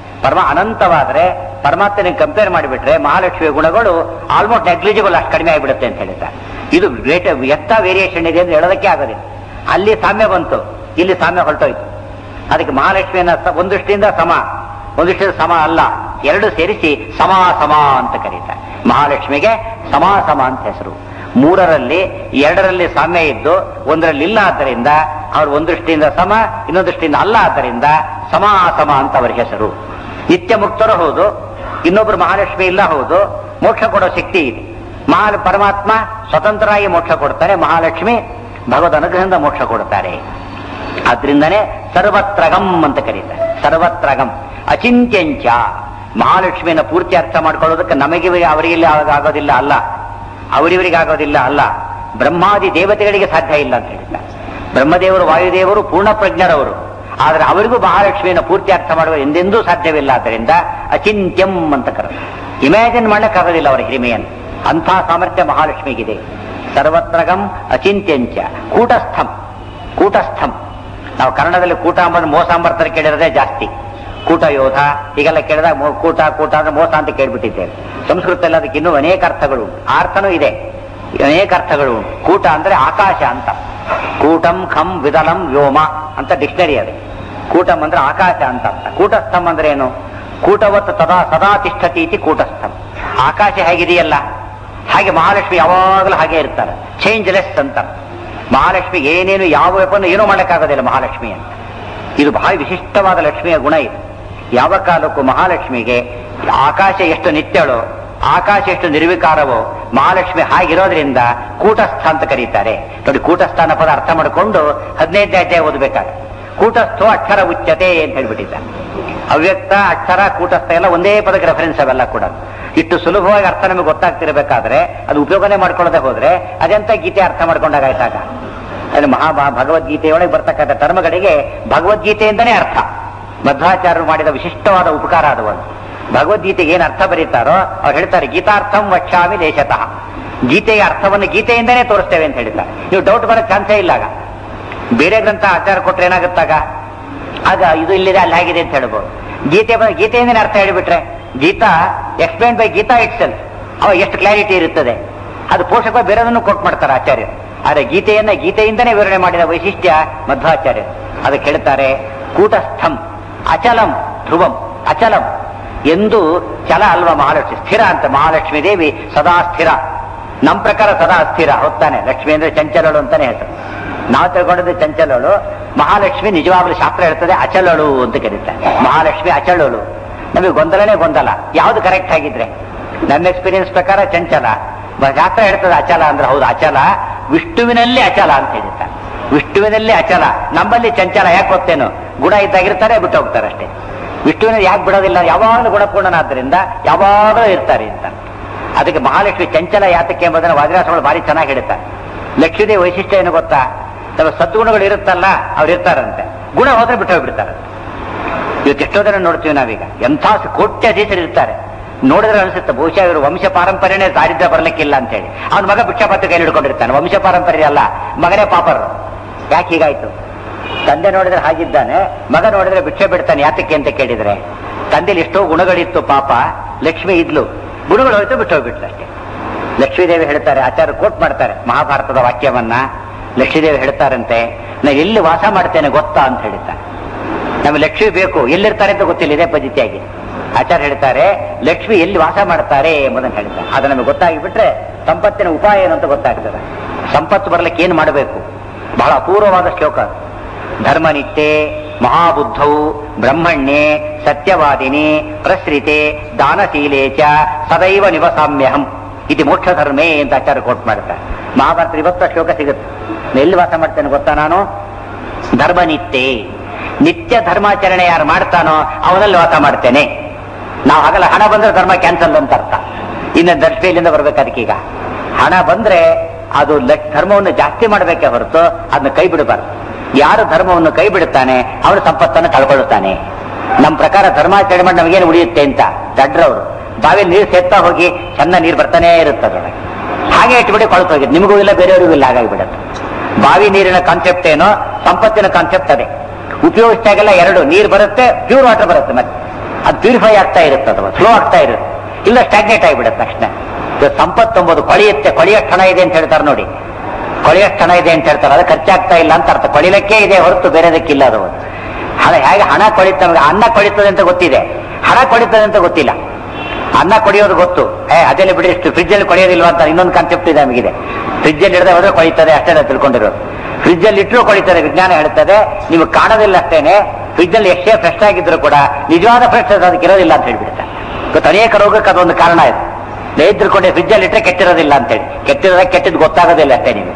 ಅನಂತವಾದ್ರೆ ಪರಮಾತ್ಮನಿಗೆ ಕಂಪೇರ್ ಮಾಡಿಬಿಟ್ರೆ ಮಹಾಲಕ್ಷ್ಮಿಯ ಗುಣಗಳು ಆಲ್ಮೋಸ್ಟ್ ನೆಗ್ಲಿಜಿಬಲ್, ಅಷ್ಟು ಕಡಿಮೆ ಆಗಿಬಿಡುತ್ತೆ ಅಂತ ಹೇಳಿದ್ದಾರೆ. ಇದು ಗ್ರೇಟ್, ಎಷ್ಟ ವೇರಿಯೇಷನ್ ಇದೆ ಅಂತ ಹೇಳೋದಕ್ಕೆ ಆಗೋದಿಲ್ಲ. ಅಲ್ಲಿ ಸಾಮ್ಯ ಬಂತು, ಇಲ್ಲಿ ಸಾಮ್ಯ ಹೊರಟೋಯ್ತು. ಅದಕ್ಕೆ ಮಹಾಲಕ್ಷ್ಮಿಯನ್ನ ಒಂದೃಷ್ಟಿಯಿಂದ ಸಮ, ಒಂದೃಷ್ಟಿಯಿಂದ ಸಮ ಅಲ್ಲ, ಎರಡು ಸೇರಿಸಿ ಸಮಾ ಸಮ ಅಂತ ಕರೀತಾರೆ. ಮಹಾಲಕ್ಷ್ಮಿಗೆ ಸಮಾ ಸಮ ಅಂತ ಹೆಸರು. ಮೂರರಲ್ಲಿ ಎರಡರಲ್ಲಿ ಸಾಮ್ಯ ಇದ್ದು ಒಂದರಲ್ಲಿ ಇಲ್ಲ, ಆದ್ದರಿಂದ ಅವ್ರು ಒಂದೃಷ್ಟಿಯಿಂದ ಸಮ, ಇನ್ನೊಂದು ದೃಷ್ಟಿಯಿಂದ ಅಲ್ಲ, ಆದ್ದರಿಂದ ಸಮಾಸಮ ಅಂತ ಅವರ ಹೆಸರು. ನಿತ್ಯ ಮುಕ್ತರು ಹೌದು, ಇನ್ನೊಬ್ರು ಮಹಾಲಕ್ಷ್ಮಿ ಇಲ್ಲ ಹೌದು, ಮೋಕ್ಷ ಕೊಡೋ ಶಕ್ತಿ ಇದೆ. ಪರಮಾತ್ಮ ಸ್ವತಂತ್ರರಾಗಿ ಮೋಕ್ಷ ಕೊಡ್ತಾರೆ, ಮಹಾಲಕ್ಷ್ಮಿ ಭಗವದ್ ಅನುಗ್ರಹದಿಂದ ಮೋಕ್ಷ ಕೊಡ್ತಾರೆ. ಆದ್ರಿಂದನೇ ಸರ್ವತ್ರಗಂ ಅಂತ ಕರೀತಾರೆ. ಸರ್ವತ್ರಗಂ ಅಚಿಂತ್ಯಂಚ. ಮಹಾಲಕ್ಷ್ಮಿಯನ್ನ ಪೂರ್ತಿ ಅರ್ಥ ಮಾಡ್ಕೊಳ್ಳೋದಕ್ಕೆ ನಮಗೆ ಅವರಿಗೆ ಆಗೋದಿಲ್ಲ ಅಲ್ಲ, ಅವರಿವರಿಗೆ ಆಗೋದಿಲ್ಲ ಅಲ್ಲ, ಬ್ರಹ್ಮಾದಿ ದೇವತೆಗಳಿಗೆ ಸಾಧ್ಯ ಇಲ್ಲ ಅಂತ ಹೇಳಿದ್ದಾರೆ. ಬ್ರಹ್ಮದೇವರು, ವಾಯುದೇವರು ಪೂರ್ಣ ಪ್ರಜ್ಞರವರು, ಆದರೆ ಅವರಿಗೂ ಮಹಾಲಕ್ಷ್ಮಿಯನ್ನು ಪೂರ್ತಿ ಅರ್ಥ ಮಾಡುವ ಎಂದೆಂದೂ ಸಾಧ್ಯವಿಲ್ಲ. ಆದ್ದರಿಂದ ಅಚಿಂತ್ಯಂ ಅಂತ ಕರೆದು ಇಮ್ಯಾಜಿನ್ ಮಾಡಕ್ಕಾಗೋದಿಲ್ಲ ಅವರ ಹಿರಿಮೆಯನ್ನು. ಅಂಥ ಸಾಮರ್ಥ್ಯ ಮಹಾಲಕ್ಷ್ಮಿಗಿದೆ. ಸರ್ವತ್ರಗಂ ಅಚಿಂತ್ಯಂಚ ಕೂಟಸ್ಥಂ. ಕೂಟಸ್ಥಂ ನಾವು ಕನ್ನಡದಲ್ಲಿ ಕೂಟ ಅಂಬ ಮೋಸ ಅಂಬರ್ತಾರೆ ಕೇಳಿರೋದೇ ಜಾಸ್ತಿ. ಕೂಟ ಯೋಧ ಹೀಗೆಲ್ಲ ಕೇಳಿದಾಗ ಕೂಟ ಕೂಟ ಅಂದ್ರೆ ಮೋಸ ಅಂತ ಕೇಳ್ಬಿಟ್ಟಿದ್ದೇವೆ. ಸಂಸ್ಕೃತದಲ್ಲಿ ಅದಕ್ಕೆ ಇನ್ನೂ ಅನೇಕ ಅರ್ಥಗಳು, ಆ ಅರ್ಥನೂ ಇದೆ, ಅನೇಕ ಅರ್ಥಗಳು. ಕೂಟ ಅಂದ್ರೆ ಆಕಾಶ ಅಂತ. ಕೂಟಂ ಖಂ ವಿದಲಂ ವ್ಯೋಮ ಅಂತ ಡಿಕ್ಷನರಿ ಅದು. ಕೂಟಂ ಅಂದ್ರೆ ಆಕಾಶ ಅಂತ ಅರ್ಥ. ಕೂಟಸ್ಥಂ ಅಂದ್ರೆ ಏನು? ಕೂಟವತ್ ತದಾ ಸದಾ ತಿಷ್ಠತಿ ಇತಿ ಕೂಟಸ್ಥಂ. ಆಕಾಶ ಹೇಗಿದೆಯಲ್ಲ ಹಾಗೆ ಮಹಾಲಕ್ಷ್ಮಿ ಯಾವಾಗಲೂ ಹಾಗೆ ಇರ್ತಾರೆ, ಚೇಂಜ್ಲೆಸ್ ಅಂತ. ಮಹಾಲಕ್ಷ್ಮಿ ಏನೇನು ಯಾವ ವೆಪನ್ನು ಏನೂ ಮಾಡಕ್ಕಾಗೋದಿಲ್ಲ ಮಹಾಲಕ್ಷ್ಮಿ ಅಂತ. ಇದು ಬಹಳ ವಿಶಿಷ್ಟವಾದ ಲಕ್ಷ್ಮಿಯ ಗುಣ ಇದು. ಯಾವ ಕಾಲಕ್ಕೂ ಮಹಾಲಕ್ಷ್ಮಿಗೆ ಆಕಾಶ ಎಷ್ಟು ನಿತ್ಯಳೋ, ಆಕಾಶ ಎಷ್ಟು ನಿರ್ವಿಕಾರವೋ, ಮಹಾಲಕ್ಷ್ಮಿ ಹಾಗಿರೋದ್ರಿಂದ ಕೂಟಸ್ಥ ಅಂತ ಕರೀತಾರೆ. ನೋಡಿ, ಕೂಟಸ್ಥಾನ ಪದ ಅರ್ಥ ಮಾಡಿಕೊಂಡು 15ನೇ ಅಧ್ಯಾಯ ಓದಬೇಕಾದ್ರೆ ಕೂಟಸ್ಥೋ ಅಕ್ಷರ ಉಚ್ಯತೆ ಅಂತ ಹೇಳ್ಬಿಟ್ಟಿದ್ದಾರೆ. ಅವ್ಯಕ್ತ, ಅಕ್ಷರ, ಕೂಟಸ್ಥ ಎಲ್ಲ ಒಂದೇ ಪದಕ್ಕೆ ರೆಫರೆನ್ಸ್ ಅವೆಲ್ಲ ಕೂಡ. ಇಷ್ಟು ಸುಲಭವಾಗಿ ಅರ್ಥ ನಮಗೆ ಗೊತ್ತಾಗ್ತಿರ್ಬೇಕಾದ್ರೆ ಅದು ಉಪಯೋಗನೆ ಮಾಡ್ಕೊಳ್ಳದೆ ಹೋದ್ರೆ ಅದೆಂತ ಗೀತೆ ಅರ್ಥ ಮಾಡ್ಕೊಂಡಾಗಾಯ್ತಾಗ. ಅಲ್ಲಿ ಭಗವದ್ಗೀತೆಯೊಳಗೆ ಬರ್ತಕ್ಕಂಥ ಟರ್ಮಗಳಿಗೆ ಭಗವದ್ಗೀತೆಯಿಂದನೇ ಅರ್ಥ. ಮಧ್ವಾಚಾರ್ಯರು ಮಾಡಿದ ವಿಶಿಷ್ಟವಾದ ಉಪಕಾರ ಅದು. ಒಂದು ಭಗವದ್ಗೀತೆಗೆ ಏನು ಅರ್ಥ ಬರೀತಾರೋ ಅವ್ರು ಹೇಳ್ತಾರೆ, ಗೀತಾರ್ಥಂ ವಕ್ಷ್ಯಾಮಿ ದೇಶತಃ. ಗೀತೆಯ ಅರ್ಥವನ್ನು ಗೀತೆಯಿಂದನೇ ತೋರಿಸ್ತೇವೆ ಅಂತ ಹೇಳ್ತಾರೆ. ನೀವು ಡೌಟ್ ಬರೋ ಚಾನ್ಸೇ ಇಲ್ಲ. ಆಗ ಬೇರೆ ಗ್ರಂಥ ಆಚಾರ ಕೊಟ್ರೆ ಏನಾಗುತ್ತಾಗ, ಆಗ ಇದು ಇಲ್ಲಿದೆ ಅಲ್ಲಿ ಆಗಿದೆ ಅಂತ ಹೇಳ್ಬೋದು. ಗೀತೆಯಿಂದನೇ ಅರ್ಥ ಹೇಳಿಬಿಟ್ರೆ, Gita explain by Gita itself, ಅವಾಗ ಎಷ್ಟು ಕ್ಲಾರಿಟಿ ಇರುತ್ತದೆ. ಅದು ಪೋಷಕ ಬೇರೆದನ್ನು ಕೋಟ್ ಮಾಡ್ತಾರೆ ಆಚಾರ್ಯರು. ಆದರೆ ಗೀತೆಯಿಂದನೇ ವಿವರಣೆ ಮಾಡಿದ ವೈಶಿಷ್ಟ್ಯ ಮಧ್ವಾಚಾರ್ಯರು. ಅದಕ್ಕೆ ಹೇಳ್ತಾರೆ, ಕೂಟಸ್ಥಂ ಅಚಲಂ ಧ್ರುವಂ. ಅಚಲಂ ಎಂದು ಚಲ ಅಲ್ವಾ ಮಹಾಲಕ್ಷ್ಮಿ, ಸ್ಥಿರ ಅಂತ. ಮಹಾಲಕ್ಷ್ಮೀ ದೇವಿ ಸದಾ ಸ್ಥಿರ. ನಮ್ಮ ಪ್ರಕಾರ ಸದಾ ಸ್ಥಿರ ಹೊತ್ತಾನೆ. ಲಕ್ಷ್ಮಿ ಅಂದ್ರೆ ಚಂಚಲಳು ಅಂತಾನೆ ಹೆಸರು. ನಾವು ತಿಳ್ಕೊಂಡಿದ್ದೆ ಚಂಚಲಳು. ಮಹಾಲಕ್ಷ್ಮಿ ನಿಜವಾಗ್ಲೂ ಶಾಸ್ತ್ರ ಹೇಳ್ತದೆ ಅಚಲಳು ಅಂತ ಕರೀತಾರೆ. ಮಹಾಲಕ್ಷ್ಮಿ ಅಚಲಳು. ನಮಗೆ ಗೊಂದಲ. ಯಾವ್ದು ಕರೆಕ್ಟ್ ಆಗಿದ್ರೆ? ನನ್ನ ಎಕ್ಸ್ಪೀರಿಯನ್ಸ್ ಪ್ರಕಾರ ಚಂಚಲ. ಶಾಸ್ತ್ರ ಹೇಳ್ತದೆ ಅಚಲ ಅಂದ್ರೆ ಹೌದು ಅಚಲ. ವಿಷ್ಣುವಿನಲ್ಲಿ ಅಚಲ ಅಂತ ಹೇಳಿರ್ತಾರೆ. ವಿಷ್ಣುವಿನಲ್ಲಿ ಅಚಲ, ನಮ್ಮಲ್ಲಿ ಚಂಚಲ. ಯಾಕೆ ಗೊತ್ತೇನು? ಗುಣ ಇದ್ದಾಗಿರ್ತಾರೆ, ಬಿಟ್ಟು ಹೋಗ್ತಾರೆ ಅಷ್ಟೇ. ವಿಷ್ಣುವಿನಲ್ಲಿ ಯಾಕೆ ಬಿಡೋದಿಲ್ಲ? ಯಾವಾಗಲೂ ಗುಣಪೂರ್ಣನಾದ್ರಿಂದ ಯಾವಾಗಲೂ ಇರ್ತಾರೆ ಅಂತ. ಅದಕ್ಕೆ ಮಹಾಲಕ್ಷ್ಮಿ ಚಂಚಲ ಯಾತಕ್ಕೆ ಎಂಬುದನ್ನು ವಾದಿರಾಸಗಳು ಭಾರಿ ಚೆನ್ನಾಗಿ ಹೇಳ್ತಾರೆ. ಲಕ್ಷ್ಮೀದೇವಿ ವೈಶಿಷ್ಟ್ಯ ಏನು ಗೊತ್ತಾ? ತಮ್ಮ ಸದ್ಗುಣಗಳು ಇರುತ್ತಲ್ಲ, ಅವ್ರು ಇರ್ತಾರಂತೆ. ಗುಣ ಹೋದ್ರೆ ಬಿಟ್ಟು ಹೋಗ್ಬಿಡ್ತಾರಂತೆ. ಇವತ್ತು ಎಷ್ಟೋ ಜನ ನೋಡ್ತೀವಿ ನಾವೀಗ, ಎಂಥ ಕೋಟ್ಯಾಧೀಶರು ಇರ್ತಾರೆ. ನೋಡಿದ್ರೆ ಅನಿಸುತ್ತೆ ಬಹುಶಃ ಇವರು ವಂಶ ಪಾರಂಪರ್ಯನೇ ದಾರಿದ್ರ್ಯ ಬರ್ಲಿಕ್ಕಿಲ್ಲ ಅಂತ ಹೇಳಿ. ಅವನ ಮಗ ಭಿಕ್ಷಾಪಾತ್ರ ಕೈಲಿ ಹಿಡ್ಕೊಂಡಿರ್ತಾನೆ. ವಂಶ ಪಾರಂಪರ್ಯ ಅಲ್ಲ, ಮಗನೇ ಪಾಪರು. ಯಾಕೆ ಹೀಗಾಯ್ತು? ತಂದೆ ನೋಡಿದ್ರೆ ಹಾಗಿದ್ದಾನೆ, ಮಗ ನೋಡಿದ್ರೆ ಭಿಕ್ಷೆ ಬಿಡ್ತಾನೆ. ಯಾತಕ್ಕೆ ಅಂತ ಕೇಳಿದ್ರೆ, ತಂದೆಲಿ ಎಷ್ಟೋ ಗುಣಗಳಿತ್ತು ಪಾಪ, ಲಕ್ಷ್ಮಿ ಇದ್ಲು, ಗುಣಗಳು ಹೋಯ್ತು, ಬಿಟ್ಟು ಹೋಗ್ಬಿಟ್ಲು ಅಷ್ಟೇ. ಲಕ್ಷ್ಮೀದೇವಿ ಹೇಳ್ತಾರೆ, ಆಚಾರ್ಯ ಕೋಟ್ ಮಾಡ್ತಾರೆ ಮಹಾಭಾರತದ ವಾಕ್ಯವನ್ನ. ಲಕ್ಷ್ಮೀದೇವಿ ಹೇಳ್ತಾರಂತೆ, ನಾನು ಎಲ್ಲಿ ವಾಸ ಮಾಡ್ತೇನೆ ಗೊತ್ತಾ ಅಂತ ಹೇಳ್ತಾರೆ. ನಮಗೆ ಲಕ್ಷ್ಮಿ ಬೇಕು, ಎಲ್ಲಿರ್ತಾರೆ ಅಂತ ಗೊತ್ತಿಲ್ಲ. ಇದೇ ಪದ್ಧತಿಯಾಗಿ ಆಚಾರ್ಯ ಹೇಳ್ತಾರೆ, ಲಕ್ಷ್ಮಿ ಎಲ್ಲಿ ವಾಸ ಮಾಡ್ತಾರೆ ಎಂಬುದನ್ನು ಹೇಳ್ತಾರೆ. ಅದು ನಮಗೆ ಗೊತ್ತಾಗಿಬಿಟ್ರೆ ಸಂಪತ್ತಿನ ಉಪಾಯ ಏನು ಅಂತ ಗೊತ್ತಾಗ್ತದೆ. ಸಂಪತ್ತು ಬರಲಿಕ್ಕೆ ಏನು ಮಾಡಬೇಕು? ಬಹಳ ಅಪೂರ್ವವಾದ ಶ್ಲೋಕ. ಧರ್ಮನಿತ್ಯೆ ಮಹಾಬುದ್ಧೌ ಬ್ರಹ್ಮಣ್ಯೆ ಸತ್ಯವಾದಿನಿ ಪ್ರಸೃತೆ ದಾನಶೀಲೇ ಚ ಸದೈವ ನಿವಸಾಮ್ಯಹಂ ಇದು ಮೋಕ್ಷ ಧರ್ಮೇ ಅಂತ ಆಚಾರ್ಯ ಕೋಟ್ ಮಾಡ್ತಾರೆ. ಮಹಾಭಾರತ ಇವತ್ತು ಶ್ಲೋಕ ಸಿಗುತ್ತೆ. ಎಲ್ಲಿ ವಾಸ ಮಾಡ್ತೇನೆ ಗೊತ್ತಾ? ನಾನು ಧರ್ಮನಿತ್ಯೆ, ನಿತ್ಯ ಧರ್ಮಾಚರಣೆ ಯಾರು ಮಾಡ್ತಾನೋ ಅವನಲ್ಲಿ ವಾಸ ಮಾಡ್ತೇನೆ. ನಾವು ಹಾಗಲ್ಲ, ಹಣ ಬಂದ್ರೆ ಧರ್ಮ ಕ್ಯಾನ್ಸಲ್ ಅಂತ ಅರ್ಥ. ಇನ್ನು ದರ್ಶಿಯಿಂದ ಬರ್ಬೇಕು. ಅದಕ್ಕೀಗ ಹಣ ಬಂದ್ರೆ ಅದು ಧರ್ಮವನ್ನು ಜಾಸ್ತಿ ಮಾಡಬೇಕೇ ಹೊರತು ಅದನ್ನ ಕೈ ಬಿಡಬಾರ್ದು. ಯಾರು ಧರ್ಮವನ್ನು ಕೈ ಬಿಡುತ್ತಾನೆ ಅವನು ಸಂಪತ್ತನ್ನು ಕಳ್ಕೊಳ್ಳುತ್ತಾನೆ. ನಮ್ಮ ಪ್ರಕಾರ ಧರ್ಮಾಚರಣೆ ಮಾಡಿ ನಮಗೇನು ಉಳಿಯುತ್ತೆ ಅಂತ ದಡ್ರವರು ಬಾವಿ ನೀರು ಸೇರ್ತಾ ಹೋಗಿ ಚೆನ್ನ ನೀರು ಬರ್ತಾನೇ ಇರುತ್ತದೆ. ಹಾಗೆ ಇಟ್ಬಿಟ್ಟು ಕೊಳ್ತೋಗಿ ನಿಮಗೂ ಇಲ್ಲ, ಬೇರೆಯವರಿಗೂ ಇಲ್ಲ, ಹಾಗಾಗಿಬಿಡುತ್ತೆ. ಬಾವಿ ನೀರಿನ ಕಾನ್ಸೆಪ್ಟ್ ಏನೋ, ಸಂಪತ್ತಿನ ಕಾನ್ಸೆಪ್ಟ್ ಅದೇ. ಉಪಯೋಗಿಸಿದಾಗೆಲ್ಲ ಎರಡು, ನೀರು ಬರುತ್ತೆ, ಪ್ಯೂರ್ ವಾಟರ್ ಬರುತ್ತೆ, ಮತ್ತೆ ಅದು ಪ್ಯೂರಿಫೈ ಆಗ್ತಾ ಇರುತ್ತೆ ಅಥವಾ ಫ್ಲೋ ಆಗ್ತಾ ಇರುತ್ತೆ. ಇಲ್ಲ ಸ್ಟಾಗ್ನೇಟ್ ಆಗಿಬಿಡುತ್ತೆ ತಕ್ಷಣ. ಸಂಪತ್ತು ಎಂಬುದು ಕೊಳೆಯುತ್ತೆ. ಕೊಳೆಯಷ್ಟು ಹಣ ಇದೆ ಅಂತ ಹೇಳ್ತಾರೆ ನೋಡಿ, ಕೊಳೆಯಷ್ಟು ಹಣ ಇದೆ ಅಂತ ಹೇಳ್ತಾರೆ. ಅದು ಖರ್ಚಾಗ್ತಾ ಇಲ್ಲ ಅಂತ ಅರ್ಥ. ಕೊಳಿಲಕ್ಕೆ ಇದೆ ಹೊರತು ಬೇರೆದಕ್ಕಿಲ್ಲ. ಅದು ಹಣ ಹೇಗೆ ಹಣ ಕೊಳಿತ, ಅನ್ನ ಕೊಳಿತದೆ ಅಂತ ಗೊತ್ತಿದೆ, ಹಣ ಕೊಳಿತದೆ ಅಂತ ಗೊತ್ತಿಲ್ಲ. ಅನ್ನ ಕೊಡಿಯೋದು ಗೊತ್ತು, ಅದೆಲ್ಲ ಬಿಡಿ, ಇಷ್ಟು ಫ್ರಿಜ್ ಅಲ್ಲಿ ಕೊಳೆಯೋದಿಲ್ವಾ ಅಂತ ಇನ್ನೊಂದು ಕಾನ್ಸೆಪ್ಟ್ ಇದೆ ನಮಗಿದೆ. ಫ್ರಿಜ್ ಅಲ್ಲಿ ಹಿಡಿದ್ರೆ ಹೋದ್ರೆ ಕೊಳಿತದೆ ಅಷ್ಟೇ ತಿಳ್ಕೊಂಡಿರೋದು. ಫ್ರಿಜ್ ಅಲ್ಲಿ ಇಟ್ಟರು ಕೊಳಿತದೆ, ವಿಜ್ಞಾನ ಹೇಳ್ತದೆ. ನಿಮ್ಗೆ ಕಾಣೋದಿಲ್ಲ ಅಷ್ಟೇನೆ. ಫ್ರಿಜ್ ಅಲ್ಲಿ ಎಷ್ಟೇ ಫ್ರೆಶ್ ಆಗಿದ್ರು ಕೂಡ ನಿಜವಾದ ಫ್ರೆಶ್ ಅದಕ್ಕೆ ಇರೋದಿಲ್ಲ ಅಂತ ಹೇಳ್ಬಿಡುತ್ತೆ. ಇವತ್ತು ಅನೇಕ ರೋಗಕ್ಕೆ ಅದೊಂದು ಕಾರಣ ಇದೆ. ಇದ್ರುಕೊಂಡೆ ಫ್ರಿಜ್ ಅಲ್ಲಿ ಇಟ್ಟರೆ ಕೆಟ್ಟಿರೋದಿಲ್ಲ ಅಂತೇಳಿ. ಕೆಟ್ಟಿದ್ದು ಗೊತ್ತಾಗೋದಿಲ್ಲ ಅಷ್ಟೇ ನಿಮಗೆ.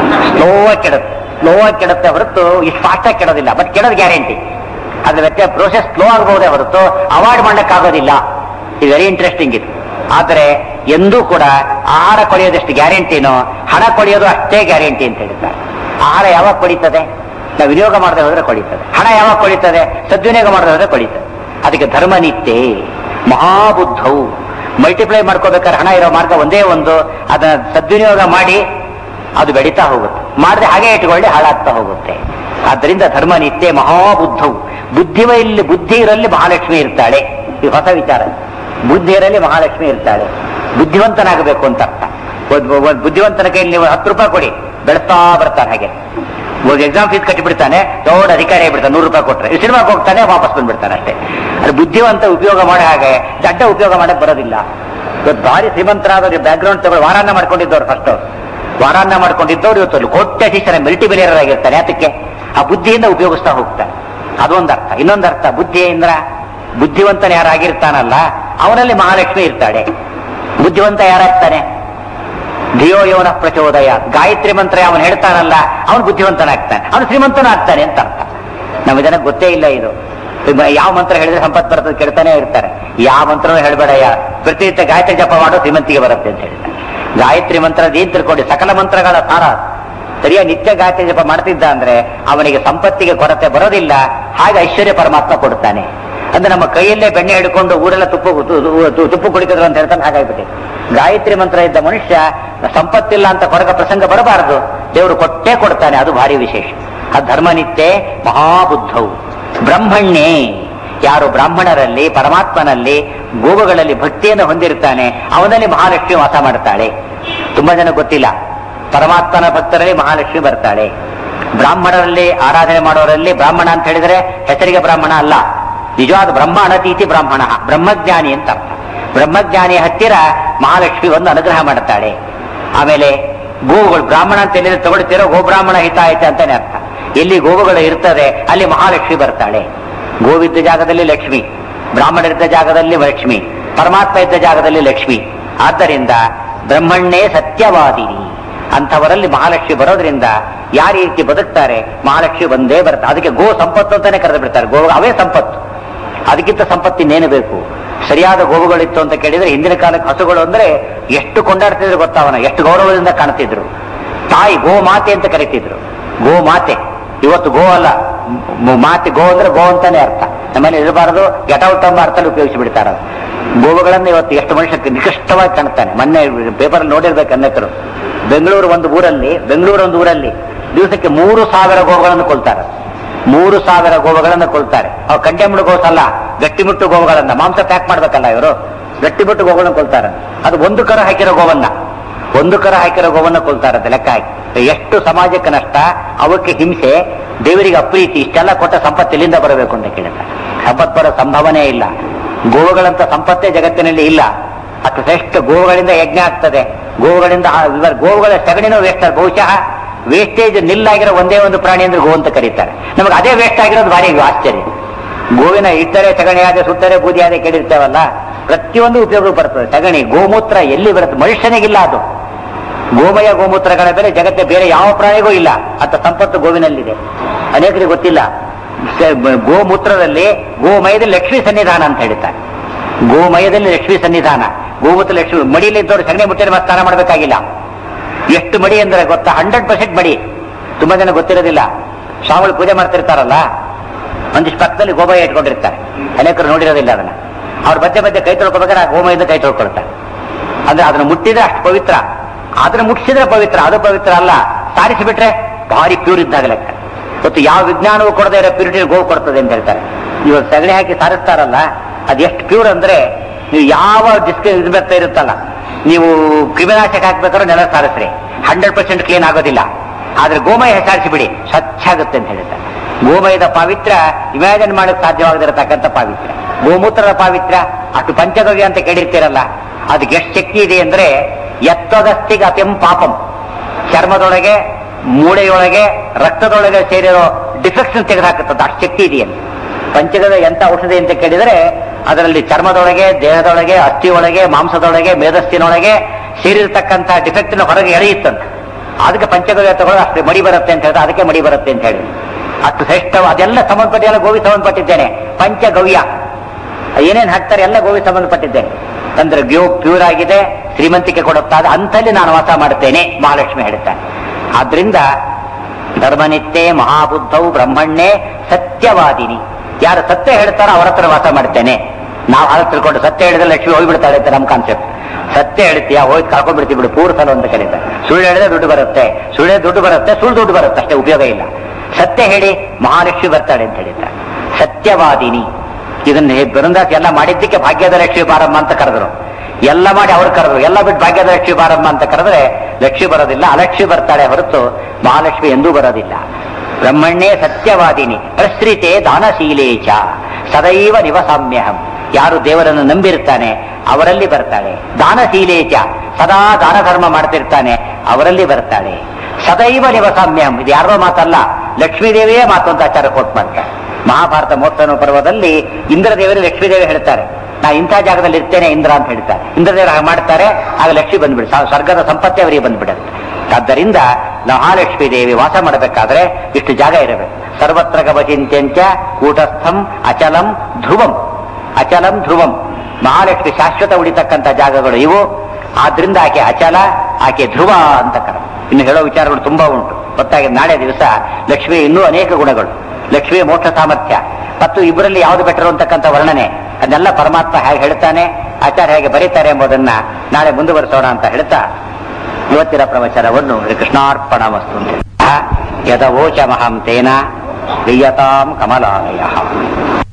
ಸ್ಲೋ ಆಗಿ ಕೆಡುತ್ತೆ ಹೊರತು ಇಷ್ಟು ಫಾಸ್ಟ್ ಆಗಿ ಕೆಡೋದಿಲ್ಲ. But ಕೆಡೋದು guarantee. ಅದ್ರ ವ್ಯತ್ಯಾಸ ಪ್ರೋಸೆಸ್ ಸ್ಲೋ ಆಗಬಹುದೇ ಹೊರತು ಅವಾಯ್ಡ್ ಮಾಡಕ್ಕಾಗೋದಿಲ್ಲ. ಇದು ವೆರಿ ಇಂಟ್ರೆಸ್ಟಿಂಗ್ ಇದು. ಆದರೆ ಎಂದೂ ಕೂಡ ಆಹಾರ ಕೊಳೆಯೋದಷ್ಟು ಗ್ಯಾರಂಟಿನೋ ಹಣ ಕೊಳೆಯೋದು ಅಷ್ಟೇ ಗ್ಯಾರಂಟಿ ಅಂತ ಹೇಳ್ತಾರೆ. ಆಹಾರ ಯಾವಾಗ ಕೊಳಿತದೆ? ನಾವು ವಿನಿಯೋಗ ಮಾಡದೆ ಹೋದ್ರೆ ಕೊಳಿತದೆ. ಹಣ ಯಾವಾಗ ಕೊಳಿತದೆ? ಸದ್ವಿನಿಯೋಗ ಮಾಡದೆ ಹೋದ್ರೆ ಕೊಳಿತದೆ. ಅದಕ್ಕೆ ಧರ್ಮನಿತ್ಯೆ ಮಹಾಬುದ್ಧವು. ಮಲ್ಟಿಪ್ಲೈ ಮಾಡ್ಕೋಬೇಕಾದ್ರೆ ಹಣ ಇರೋ ಮಾರ್ಗ ಒಂದೇ ಒಂದು, ಅದನ್ನ ಸದ್ವಿನಿಯೋಗ ಮಾಡಿ ಅದು ಬೆಳೀತಾ ಹೋಗುತ್ತೆ. ಮಾಡದೆ ಹಾಗೆ ಇಟ್ಕೊಳ್ಳಿ ಹಾಳಾಗ್ತಾ ಹೋಗುತ್ತೆ. ಆದ್ದರಿಂದ ಧರ್ಮನಿತ್ಯೆ ಮಹಾಬುದ್ಧವು. ಬುದ್ಧಿ ಇರಲ್ಲಿ ಮಹಾಲಕ್ಷ್ಮಿ ಇರ್ತಾಳೆ. ಇದು ಹೊಸ ವಿಚಾರ. ಬುದ್ಧಿ ಇರಲಿ ಮಹಾಲಕ್ಷ್ಮಿ ಇರ್ತಾಳೆ. ಬುದ್ಧಿವಂತನಾಗಬೇಕು ಅಂತ ಅರ್ಥ. ಬುದ್ಧಿವಂತನ ಕೈಯಲ್ಲಿ ನೀವು 10 ರೂಪಾಯಿ ಕೊಡಿ, ಬೆಳೆಸ್ತಾ ಬರ್ತಾನೆ. ಹಾಗೆ ಒಂದು ಎಕ್ಸಾಮ್ ಫೀಸ್ ಕಟ್ಟಿಬಿಡ್ತಾನೆ, ದೊಡ್ಡ ಅಧಿಕಾರಿ ಆಗಿಬಿಡ್ತಾನೆ. 100 ರೂಪಾಯಿ ಕೊಟ್ಟರೆ ಸಿನಿಮಾಗೆ ಹೋಗ್ತಾನೆ, ವಾಪಸ್ ಬಂದ್ಬಿಡ್ತಾನೆ ಅಷ್ಟೇ. ಅದು ಬುದ್ಧಿವಂತ ಉಪಯೋಗ ಮಾಡೋ ಹಾಗೆ ದಡ್ಡ ಉಪಯೋಗ ಮಾಡಕ್ ಬರೋದಿಲ್ಲ. ಇವತ್ತು ಭಾರಿ ಶ್ರೀಮಂತರಾದ ಬ್ಯಾಕ್ಗ್ರೌಂಡ್ ತಗೊಳ್ಳಿ ವಾರಾನ್ನ ಮಾಡ್ಕೊಂಡಿದ್ದವ್ರು. ಫಸ್ಟ್ ವಾರಾನ್ನ ಮಾಡ್ಕೊಂಡಿದ್ದವ್ರು ಇವತ್ತು ಕೋಟ್ಯಾಧೀಶರ ಮೆಲ್ಟಿಬಿಲಿಯರ್ ಆಗಿರ್ತಾರೆ. ಅದಕ್ಕೆ ಆ ಬುದ್ಧಿಯಿಂದ ಉಪಯೋಗಿಸ್ತಾ ಹೋಗ್ತಾರೆ. ಅದೊಂದು ಅರ್ಥ. ಇನ್ನೊಂದು ಅರ್ಥ, ಬುದ್ಧಿಯಿಂದ ಬುದ್ಧಿವಂತನ ಯಾರಾಗಿರ್ತಾನಲ್ಲ ಅವನಲ್ಲಿ ಮಹಾಲಕ್ಷ್ಮಿ ಇರ್ತಾಳೆ. ಬುದ್ಧಿವಂತ ಯಾರಾಗ್ತಾನೆ? ಧಿಯೋ ಯೋನ ಪ್ರಚೋದಯ. ಗಾಯತ್ರಿ ಮಂತ್ರ ಅವನು ಹೇಳ್ತಾನಲ್ಲ ಅವನು ಬುದ್ಧಿವಂತನಾಗ್ತಾನೆ, ಅವನು ಶ್ರೀಮಂತನಾಗ್ತಾನೆ ಅಂತ ಅರ್ಥ. ನಮ್ಮ ಜನಕ್ಕೆ ಗೊತ್ತೇ ಇಲ್ಲ ಇದು. ಯಾವ ಮಂತ್ರ ಹೇಳಿದ್ರೆ ಸಂಪತ್ತು ಬರ್ತದೆ ಕೇಳ್ತಾನೆ ಇರ್ತಾರೆ. ಯಾವ ಮಂತ್ರನೂ ಹೇಳ್ಬೇಡಯ್ಯ, ಪ್ರತಿನಿತ್ಯ ಗಾಯತ್ರಿ ಜಪ ಮಾಡೋ ಶ್ರೀಮಂತಿಗೆ ಬರುತ್ತೆ ಅಂತ ಹೇಳ್ತಾರೆ. ಗಾಯತ್ರಿ ಮಂತ್ರ ಏನ್ ತಿಳ್ಕೊಂಡು ಸಕಲ ಮಂತ್ರಗಳ ಸಾರ. ಸರಿಯಾಗಿ ನಿತ್ಯ ಗಾಯತ್ರಿ ಜಪ ಮಾಡ್ತಿದ್ದ ಅಂದ್ರೆ ಅವನಿಗೆ ಸಂಪತ್ತಿಗೆ ಕೊರತೆ ಬರೋದಿಲ್ಲ, ಹಾಗೆ ಐಶ್ವರ್ಯ ಪರಮಾತ್ಮ ಕೊಡ್ತಾನೆ. ಅಂದ್ರೆ ನಮ್ಮ ಕೈಯಲ್ಲೇ ಬೆಣ್ಣೆ ಹಿಡ್ಕೊಂಡು ಊರೆಲ್ಲ ತುಪ್ಪ ಕುಡಿತಿದ್ರು ಅಂತ ಹೇಳ್ತಾನೆ, ಹಾಗಾಗ್ಬಿಟ್ಟೆ. ಗಾಯತ್ರಿ ಮಂತ್ರ ಇದ್ದ ಮನುಷ್ಯ ಸಂಪತ್ತಿಲ್ಲ ಅಂತ ಕೊರಗ ಪ್ರಸಂಗ ಬರಬಾರದು, ದೇವರು ಕೊಟ್ಟೇ ಕೊಡ್ತಾನೆ, ಅದು ಭಾರಿ ವಿಶೇಷ. ಆ ಧರ್ಮನಿತ್ಯ ಮಹಾಬುದ್ಧವು. ಬ್ರಹ್ಮಣ್ಯೇ, ಯಾರು ಬ್ರಾಹ್ಮಣರಲ್ಲಿ ಪರಮಾತ್ಮನಲ್ಲಿ ಗೋವುಗಳಲ್ಲಿ ಭಕ್ತಿಯನ್ನು ಹೊಂದಿರ್ತಾನೆ ಅವನಲ್ಲಿ ಮಹಾಲಕ್ಷ್ಮಿ ವಾಸ ಮಾಡ್ತಾಳೆ. ತುಂಬಾ ಜನ ಗೊತ್ತಿಲ್ಲ, ಪರಮಾತ್ಮನ ಭಕ್ತರಲ್ಲಿ ಮಹಾಲಕ್ಷ್ಮಿ ಬರ್ತಾಳೆ. ಬ್ರಾಹ್ಮಣರಲ್ಲಿ ಆರಾಧನೆ ಮಾಡೋರಲ್ಲಿ ಬ್ರಾಹ್ಮಣ ಅಂತ ಹೇಳಿದ್ರೆ ಹೆಸರಿಗೆ ಬ್ರಾಹ್ಮಣ ಅಲ್ಲ, ನಿಜವಾದ ಬ್ರಹ್ಮ ಅನತೀತಿ ಬ್ರಾಹ್ಮಣ, ಬ್ರಹ್ಮಜ್ಞಾನಿ ಅಂತ ಅರ್ಥ. ಬ್ರಹ್ಮಜ್ಞಾನಿಯ ಹತ್ತಿರ ಮಹಾಲಕ್ಷ್ಮಿ ಒಂದು ಅನುಗ್ರಹ ಮಾಡ್ತಾಳೆ. ಆಮೇಲೆ ಗೋವುಗಳು ಬ್ರಾಹ್ಮಣ ಅಂತ ಎಲ್ಲಿ ತಗೊಳ್ತಿರೋ ಗೋಬ್ರಾಹ್ಮಣ ಹಿತಾಯಿತ ಅಂತಾನೆ ಅರ್ಥ. ಎಲ್ಲಿ ಗೋವುಗಳು ಇರ್ತದೆ ಅಲ್ಲಿ ಮಹಾಲಕ್ಷ್ಮಿ ಬರ್ತಾಳೆ. ಗೋವಿದ್ದ ಜಾಗದಲ್ಲಿ ಲಕ್ಷ್ಮಿ, ಬ್ರಾಹ್ಮಣರಿದ್ದ ಜಾಗದಲ್ಲಿ ಲಕ್ಷ್ಮಿ, ಪರಮಾತ್ಮ ಇದ್ದ ಜಾಗದಲ್ಲಿ ಲಕ್ಷ್ಮಿ. ಆದ್ದರಿಂದ ಬ್ರಹ್ಮಣ್ಣೇ ಸತ್ಯವಾದಿನಿ ಅಂಥವರಲ್ಲಿ ಮಹಾಲಕ್ಷ್ಮಿ ಬರೋದ್ರಿಂದ ಯಾರ ರೀತಿ ಬದುಕ್ತಾರೆ ಮಹಾಲಕ್ಷ್ಮಿ ಬಂದೇ ಬರುತ್ತೆ. ಅದಕ್ಕೆ ಗೋ ಸಂಪತ್ತು ಅಂತಾನೆ ಕರೆದು ಬಿಡ್ತಾರೆ. ಗೋ ಅವೇ ಸಂಪತ್ತು, ಅದಕ್ಕಿಂತ ಸಂಪತ್ತಿನ್ನೇನು ಬೇಕು? ಸರಿಯಾದ ಗೋವುಗಳಿತ್ತು ಅಂತ ಕೇಳಿದ್ರೆ ಹಿಂದಿನ ಕಾಲಕ್ಕೆ ಹಸುಗಳು ಅಂದ್ರೆ ಎಷ್ಟು ಕೊಂಡಾಡ್ತಿದ್ರು ಗೊತ್ತಾವನ, ಎಷ್ಟು ಗೌರವದಿಂದ ಕಾಣ್ತಿದ್ರು. ತಾಯಿ ಗೋ ಮಾತೆ ಅಂತ ಕರಿತಿದ್ರು. ಗೋ ಮಾತೆ. ಇವತ್ತು ಗೋ ಅಲ್ಲ, ಮಾತೆ. ಗೋ ಅಂದ್ರೆ ಗೋ ಅಂತಾನೆ ಅರ್ಥ. ನಮ್ಮಲ್ಲಿ ಇರಬಾರದು, ಗೆಟೌಟ್ ಎಂಬ ಅರ್ಥದಲ್ಲಿ ಉಪಯೋಗಿಸಿ ಬಿಡ್ತಾರ. ಗೋವುಗಳನ್ನು ಇವತ್ತು ಎಷ್ಟು ಮನುಷ್ಯ ನಿಕೃಷ್ಟವಾಗಿ ಕಾಣ್ತಾನೆ. ಮೊನ್ನೆ ಪೇಪರ್ ನೋಡಿರ್ಬೇಕು ಅನೇಕರು. ಬೆಂಗಳೂರು ಒಂದು ಊರಲ್ಲಿ ದಿವಸಕ್ಕೆ 3,000 ಗೋವುಗಳನ್ನು ಕೊಲ್ತಾರೆ. 3,000 ಗೋವುಗಳನ್ನು ಕೊಲ್ತಾರೆ. ಅವು ಕಂಡೆಮ್ಡ್ ಗೋಸ್ ಅಲ್ಲ, ಗಟ್ಟಿಮುಟ್ಟು ಗೋವುಗಳನ್ನ. ಮಾಂಸ ಪ್ಯಾಕ್ ಮಾಡ್ಬೇಕಲ್ಲ ಇವರು, ಗಟ್ಟಿಮುಟ್ಟು ಗೋವುಗಳನ್ನು ಕೊಲ್ತಾರೆ. ಅದು ಒಂದು ಕರ ಹಾಕಿರೋ ಗೋವನ್ನ ಕೊಲ್ತಾರಂತೆ ಲೆಕ್ಕ ಹಾಕಿ. ಎಷ್ಟು ಸಮಾಜಕ್ಕೆ ನಷ್ಟ, ಅವಕ್ಕೆ ಹಿಂಸೆ, ದೇವರಿಗೆ ಅಪ್ರೀತಿ. ಇಷ್ಟೆಲ್ಲ ಕೊಟ್ಟ ಸಂಪತ್ತು ಎಲ್ಲಿಂದ ಬರಬೇಕು ಅಂತ ಕೇಳಿದ್ರೆ ಸಂಪತ್ತು ಬರೋ ಸಂಭವನೆ ಇಲ್ಲ. ಗೋವುಗಳಂತ ಸಂಪತ್ತೇ ಜಗತ್ತಿನಲ್ಲಿ ಇಲ್ಲ. ಅಷ್ಟು ಶ್ರೇಷ್ಠ ಗೋವುಗಳಿಂದ ಯಜ್ಞ ಆಗ್ತದೆ. ಗೋವುಗಳ ಸಗಣಿನೂ ವೇಸ್ಟ್. ಬಹುಶಃ ವೇಸ್ಟೇಜ್ ನಿಲ್ಲಾಗಿರೋ ಒಂದೇ ಒಂದು ಪ್ರಾಣಿ ಅಂದ್ರೆ ಗೋ ಅಂತ ಕರೀತಾರೆ. ನಮಗೆ ಅದೇ ವೇಸ್ಟ್ ಆಗಿರೋದು ಭಾರಿ ಆಶ್ಚರ್ಯ. ಗೋವಿನ ಇಟ್ಟರೆ ಸಗಣಿ ಆದ, ಸುಟ್ಟರೆ ಬೂದಿ ಆದ ಕೇಳಿರ್ತೇವಲ್ಲ, ಪ್ರತಿಯೊಂದು ಉಪಯೋಗ ಬರ್ತದೆ. ಸಗಣಿ ಗೋಮೂತ್ರ ಎಲ್ಲಿ ಬರುತ್ತೆ? ಮನುಷ್ಯನಿಗಿಲ್ಲ ಅದು. ಗೋಮಯ ಗೋಮೂತ್ರಗಳ ಬೆಲೆ ಜಗತ್ತೇ ಬೇರೆ ಯಾವ ಪ್ರಾಣಿಗೂ ಇಲ್ಲ. ಅಂತ ಸಂಪತ್ತು ಗೋವಿನಲ್ಲಿದೆ. ಅನೇಕರಿಗೆ ಗೊತ್ತಿಲ್ಲ. ಗೋಮೂತ್ರದಲ್ಲಿ, ಗೋಮಯದಲ್ಲಿ ಲಕ್ಷ್ಮೀ ಸನ್ನಿಧಾನ ಅಂತ ಹೇಳ್ತಾರೆ. ಗೋಮಯದಲ್ಲಿ ಲಕ್ಷ್ಮೀ ಸನ್ನಿಧಾನ. ಗೋಮೂತ್ರ ಲಕ್ಷ್ಮಿ. ಮಡಿಯಲ್ಲಿದ್ದವರು ಸಗಣಿ ಮುಟ್ಟಿದ್ರೆ ಮತ್ತೆ ಸ್ನಾನ ಮಾಡಬೇಕಾಗಿಲ್ಲ. ಎಷ್ಟು ಮಡಿ ಅಂದ್ರೆ ಗೊತ್ತಾ? 100% ಮಡಿ. ತುಂಬಾ ಜನ ಗೊತ್ತಿರೋದಿಲ್ಲ. ಸ್ವಾಮಿಗಳು ಪೂಜೆ ಮಾಡ್ತಿರ್ತಾರಲ್ಲ, ಒಂದಿಷ್ಟು ಪಕ್ಕದಲ್ಲಿ ಗೋಮಯ ಇಟ್ಕೊಂಡಿರ್ತಾರೆ. ಅನೇಕರು ನೋಡಿರೋದಿಲ್ಲ ಅದನ್ನ. ಅವ್ರ ಮಧ್ಯೆ ಕೈ ತೊಳ್ಕೊಬೇಕಾದ್ರೆ ಆ ಗೋಮಯದಿಂದ ಕೈ ತೊಳ್ಕೊಳ್ತಾರೆ. ಅಂದ್ರೆ ಅದನ್ನು ಮುಟ್ಟಿದ್ರೆ ಅಷ್ಟು ಪವಿತ್ರ, ಅದನ್ನ ಮುಟ್ಟಿಸಿದ್ರೆ ಪವಿತ್ರ. ಅದು ಪವಿತ್ರ ಅಲ್ಲ. ಸಾರಿಸಿಬಿಟ್ರೆ ಭಾರಿ ಪ್ಯೂರ್ ಇದ್ದಾಗ ಲೆಕ್ಕ. ಇವತ್ತು ಯಾವ ವಿಜ್ಞಾನವೂ ಕೊಡದೇ ಇರೋ ಪ್ಯೂರಿಟಿ ಗೋವು ಕೊಡ್ತದೆ ಅಂತ ಹೇಳ್ತಾರೆ. ಇವಾಗ ಸಗಣಿ ಹಾಕಿ ಸಾರಿಸ್ತಾರಲ್ಲ, ಅದು ಎಷ್ಟು ಪ್ಯೂರ್ ಅಂದ್ರೆ, ನೀವು ಯಾವ ಇರ್ತಾ ಇರುತ್ತಲ್ಲ, ನೀವು ಕ್ರಿಮಿನಾಶಕ ಹಾಕ್ಬೇಕಾದ್ರೆ ನೆಲ ಸಾರಿಸ್ರಿ 100% ಕ್ಲೀನ್ ಆಗೋದಿಲ್ಲ. ಆದ್ರೆ ಗೋಮಯ ಸಾರಿಸಿಬಿಡಿ, ಸ್ವಚ್ಛ ಆಗುತ್ತೆ ಅಂತ ಹೇಳ್ತಾರೆ. ಗೋಮಯದ ಪಾವಿತ್ರ ಇಮ್ಯಾಜಿನ್ ಮಾಡಕ್ ಸಾಧ್ಯವಾಗದಿರತಕ್ಕಂಥ ಪಾವಿತ್ರ. ಗೋಮೂತ್ರದ ಪಾವಿತ್ರ ಅಷ್ಟು ಪಂಚಗವ್ಯ ಅಂತ ಕೇಳಿರ್ತೀರಲ್ಲ, ಅದಕ್ಕೆ ಎಷ್ಟು ಶಕ್ತಿ ಇದೆ ಅಂದ್ರೆ, ಯತ್ವಗಸ್ತಿಗೆ ಅತ್ಯಂ ಪಾಪಂ. ಚರ್ಮದೊಳಗೆ, ಮೂಳೆಯೊಳಗೆ, ರಕ್ತದೊಳಗೆ ಸೇರಿರೋ ಡಿಫೆಕ್ಷನ್ ತೆಗೆದುಹಾಕುತ್ತದೆ. ಅಷ್ಟು ಶಕ್ತಿ ಇದೆಯಲ್ಲ. ಪಂಚಗವ್ಯ ಎಂತ ಔಷಧಿ ಅಂತ ಕೇಳಿದರೆ, ಅದರಲ್ಲಿ ಚರ್ಮದೊಳಗೆ, ದೇಹದೊಳಗೆ, ಅಸ್ಥಿಯೊಳಗೆ, ಮಾಂಸದೊಳಗೆ, ಮೇಧಸ್ಸಿನೊಳಗೆ ಸೇರಿರ್ತಕ್ಕಂಥ ಡಿಫೆಕ್ಟ್ನ ಹೊರಗೆ ಎಳೆಯುತ್ತಂತೆ. ಅದಕ್ಕೆ ಪಂಚಗವ್ಯ ತಗೊಳ್ಳೋ ಅಷ್ಟು ಮಡಿ ಬರುತ್ತೆ ಅಂತ ಹೇಳಿದ್ರೆ, ಅದಕ್ಕೆ ಮಡಿ ಬರುತ್ತೆ ಅಂತ ಹೇಳಿ ಅಷ್ಟು ಶ್ರೇಷ್ಠ. ಅದೆಲ್ಲ ಸಂಬಂಧಪಟ್ಟಿಲ್ಲ, ಗೋವಿ ಸಂಬಂಧಪಟ್ಟಿದ್ದೇನೆ. ಪಂಚಗವ್ಯ ಏನೇನು ಹಾಕ್ತಾರೆ ಎಲ್ಲ ಗೋವಿ ಸಂಬಂಧಪಟ್ಟಿದ್ದೇನೆ. ಅಂದ್ರೆ ಪ್ಯೂರ್ ಆಗಿದೆ, ಶ್ರೀಮಂತಿಕೆ ಕೊಡುತ್ತಾದ ಅಂತಲ್ಲಿ ನಾನು ವಾಸ ಮಾಡುತ್ತೇನೆ ಮಹಾಲಕ್ಷ್ಮಿ ಹೇಳ್ತಾನೆ. ಆದ್ರಿಂದ ಧರ್ಮನಿತ್ಯೆ ಮಹಾಬುದ್ಧವು ಬ್ರಹ್ಮಣ್ಣೆ ಸತ್ಯವಾದಿನಿ. ಯಾರು ಸತ್ಯ ಹೇಳ್ತಾರೋ ಅವರ ಹತ್ರ ವಾಸ ಮಾಡ್ತೇನೆ. ನಾವು ಹಾಲು ತಿಳ್ಕೊಂಡು ಸತ್ಯ ಹೇಳಿದ್ರೆ ಲಕ್ಷ್ಮಿ ಹೋಗ್ಬಿಡ್ತಾಳೆ ಅಂತ ನಮ್ಮ ಕಾನ್ಸೆಪ್ಟ್. ಸತ್ಯ ಹೇಳ್ತೀಯಾ, ಹೋಗಿ ಕಳ್ಕೊಂಡ್ಬಿಡ್ತೀವಿ ಬಿಡು, ಪೂರ್ ಸಲ ಅಂತ ಕರೀತಾರೆ. ಸುಳ್ಳು ಹೇಳಿದ್ರೆ ದುಡ್ಡು ಬರುತ್ತೆ, ಸುಳ್ಳು ದುಡ್ಡು ಬರುತ್ತೆ, ಸುಳ್ಳು ದುಡ್ಡು ಬರುತ್ತೆ, ಅಷ್ಟೇ, ಉಪಯೋಗ ಇಲ್ಲ. ಸತ್ಯ ಹೇಳಿ ಮಹಾಲಕ್ಷ್ಮಿ ಬರ್ತಾಳೆ ಅಂತ ಹೇಳಿದ್ದಾರೆ. ಸತ್ಯವಾದಿನಿ. ಇದನ್ನ ಬೃಂದಾಸ್ ಎಲ್ಲ ಮಾಡಿದ್ದಕ್ಕೆ ಭಾಗ್ಯದ ಲಕ್ಷ್ಮಿ ಬಾರಮ್ಮ ಅಂತ ಕರೆದ್ರು. ಎಲ್ಲ ಮಾಡಿ ಅವ್ರು ಕರೆದ್ರು, ಎಲ್ಲ ಬಿಟ್ಟು ಭಾಗ್ಯದ ಲಕ್ಷ್ಮಿ ಬಾರಮ್ಮ ಅಂತ ಕರೆದ್ರೆ ಲಕ್ಷ್ಮಿ ಬರೋದಿಲ್ಲ, ಅಲಕ್ಷ್ಮಿ ಬರ್ತಾಳೆ ಹೊರತು ಮಹಾಲಕ್ಷ್ಮಿ ಎಂದೂ ಬರೋದಿಲ್ಲ. ಬ್ರಹ್ಮಣ್ಯೇ ಸತ್ಯವಾದಿನಿ ಪ್ರಸೃತೆ ದಾನಶೀಲೇಚ ಸದೈವ ನಿವಸಾಮ್ಯಹಂ. ಯಾರು ದೇವರನ್ನು ನಂಬಿರ್ತಾನೆ ಅವರಲ್ಲಿ ಬರ್ತಾಳೆ. ದಾನಶೀಲೇಚ ಸದಾ ದಾನ ಧರ್ಮ ಮಾಡ್ತಿರ್ತಾನೆ ಅವರಲ್ಲಿ ಬರ್ತಾಳೆ. ಸದೈವ ನಿವಸಾಮ್ಯಹಂ. ಇದು ಯಾರೋ ಮಾತಲ್ಲ, ಲಕ್ಷ್ಮೀದೇವಿಯೇ ಮಾತು ಅಂತ ಆಚಾರ ಕೋಟ್ ಮಾಡ್ತಾರೆ. ಮಹಾಭಾರತ ಮೋಕ್ಷನ ಪರ್ವದಲ್ಲಿ ಇಂದ್ರದೇವರು ಲಕ್ಷ್ಮೀದೇವಿ ಹೇಳ್ತಾರೆ, ನಾ ಇಂಥ ಜಾಗದಲ್ಲಿ ಇರ್ತೇನೆ ಇಂದ್ರ ಅಂತ ಹೇಳ್ತಾರೆ. ಇಂದ್ರದೇವರು ಹಾಗೆ ಮಾಡ್ತಾರೆ, ಆಗ ಲಕ್ಷ್ಮಿ ಬಂದ್ಬಿಡಿ, ಸ್ವರ್ಗದ ಸಂಪತ್ತಿ ಅವರಿಗೆ ಬಂದ್ಬಿಡುತ್ತೆ. ಆದ್ದರಿಂದ ಮಹಾಲಕ್ಷ್ಮೀ ದೇವಿ ವಾಸ ಮಾಡಬೇಕಾದ್ರೆ ಇಷ್ಟು ಜಾಗ ಇರಬೇಕು. ಸರ್ವತ್ರ ಗಮಚಿಂತ್ಯಂಚ ಕೂಟಸ್ಥಂ ಅಚಲಂ ಧ್ರುವಂ. ಅಚಲಂ ಧ್ರುವಂ, ಮಹಾಲಕ್ಷ್ಮಿ ಶಾಶ್ವತ ಉಳಿತಕ್ಕಂಥ ಜಾಗಗಳು ಇವು. ಆದ್ರಿಂದ ಆಕೆ ಅಚಲ, ಆಕೆ ಧ್ರುವ ಅಂತ ಕರ. ಇನ್ನು ಹೇಳೋ ವಿಚಾರಗಳು ತುಂಬಾ ಉಂಟು. ಗೊತ್ತಾಗಿ ನಾಳೆ ದಿವಸ ಲಕ್ಷ್ಮಿ ಇನ್ನೂ ಅನೇಕ ಗುಣಗಳು, ಲಕ್ಷ್ಮಿಯ ಮೋಕ್ಷ ಸಾಮರ್ಥ್ಯ ಮತ್ತು ಇಬ್ಬರಲ್ಲಿ ಯಾವುದು ಬೆಟರು ಅಂತಕ್ಕಂಥ ವರ್ಣನೆ, ಅದನ್ನೆಲ್ಲ ಪರಮಾತ್ಮ ಹೇಗೆ ಹೇಳ್ತಾನೆ, ಆಚಾರ್ಯ ಹೇಗೆ ಬರೀತಾರೆ ಎಂಬುದನ್ನ ನಾಳೆ ಮುಂದುವರಿಸೋಣ ಅಂತ ಹೇಳ್ತಾ ಇವತ್ತಿನ ಪ್ರವಚನವನ್ನು ಕೃಷ್ಣಾರ್ಪಣ ವಸ್ತು ಯದವೋಚಮಹಂ ತೇನ ಪ್ರಿಯತಾಂ ಕಮಲಾಲಯ.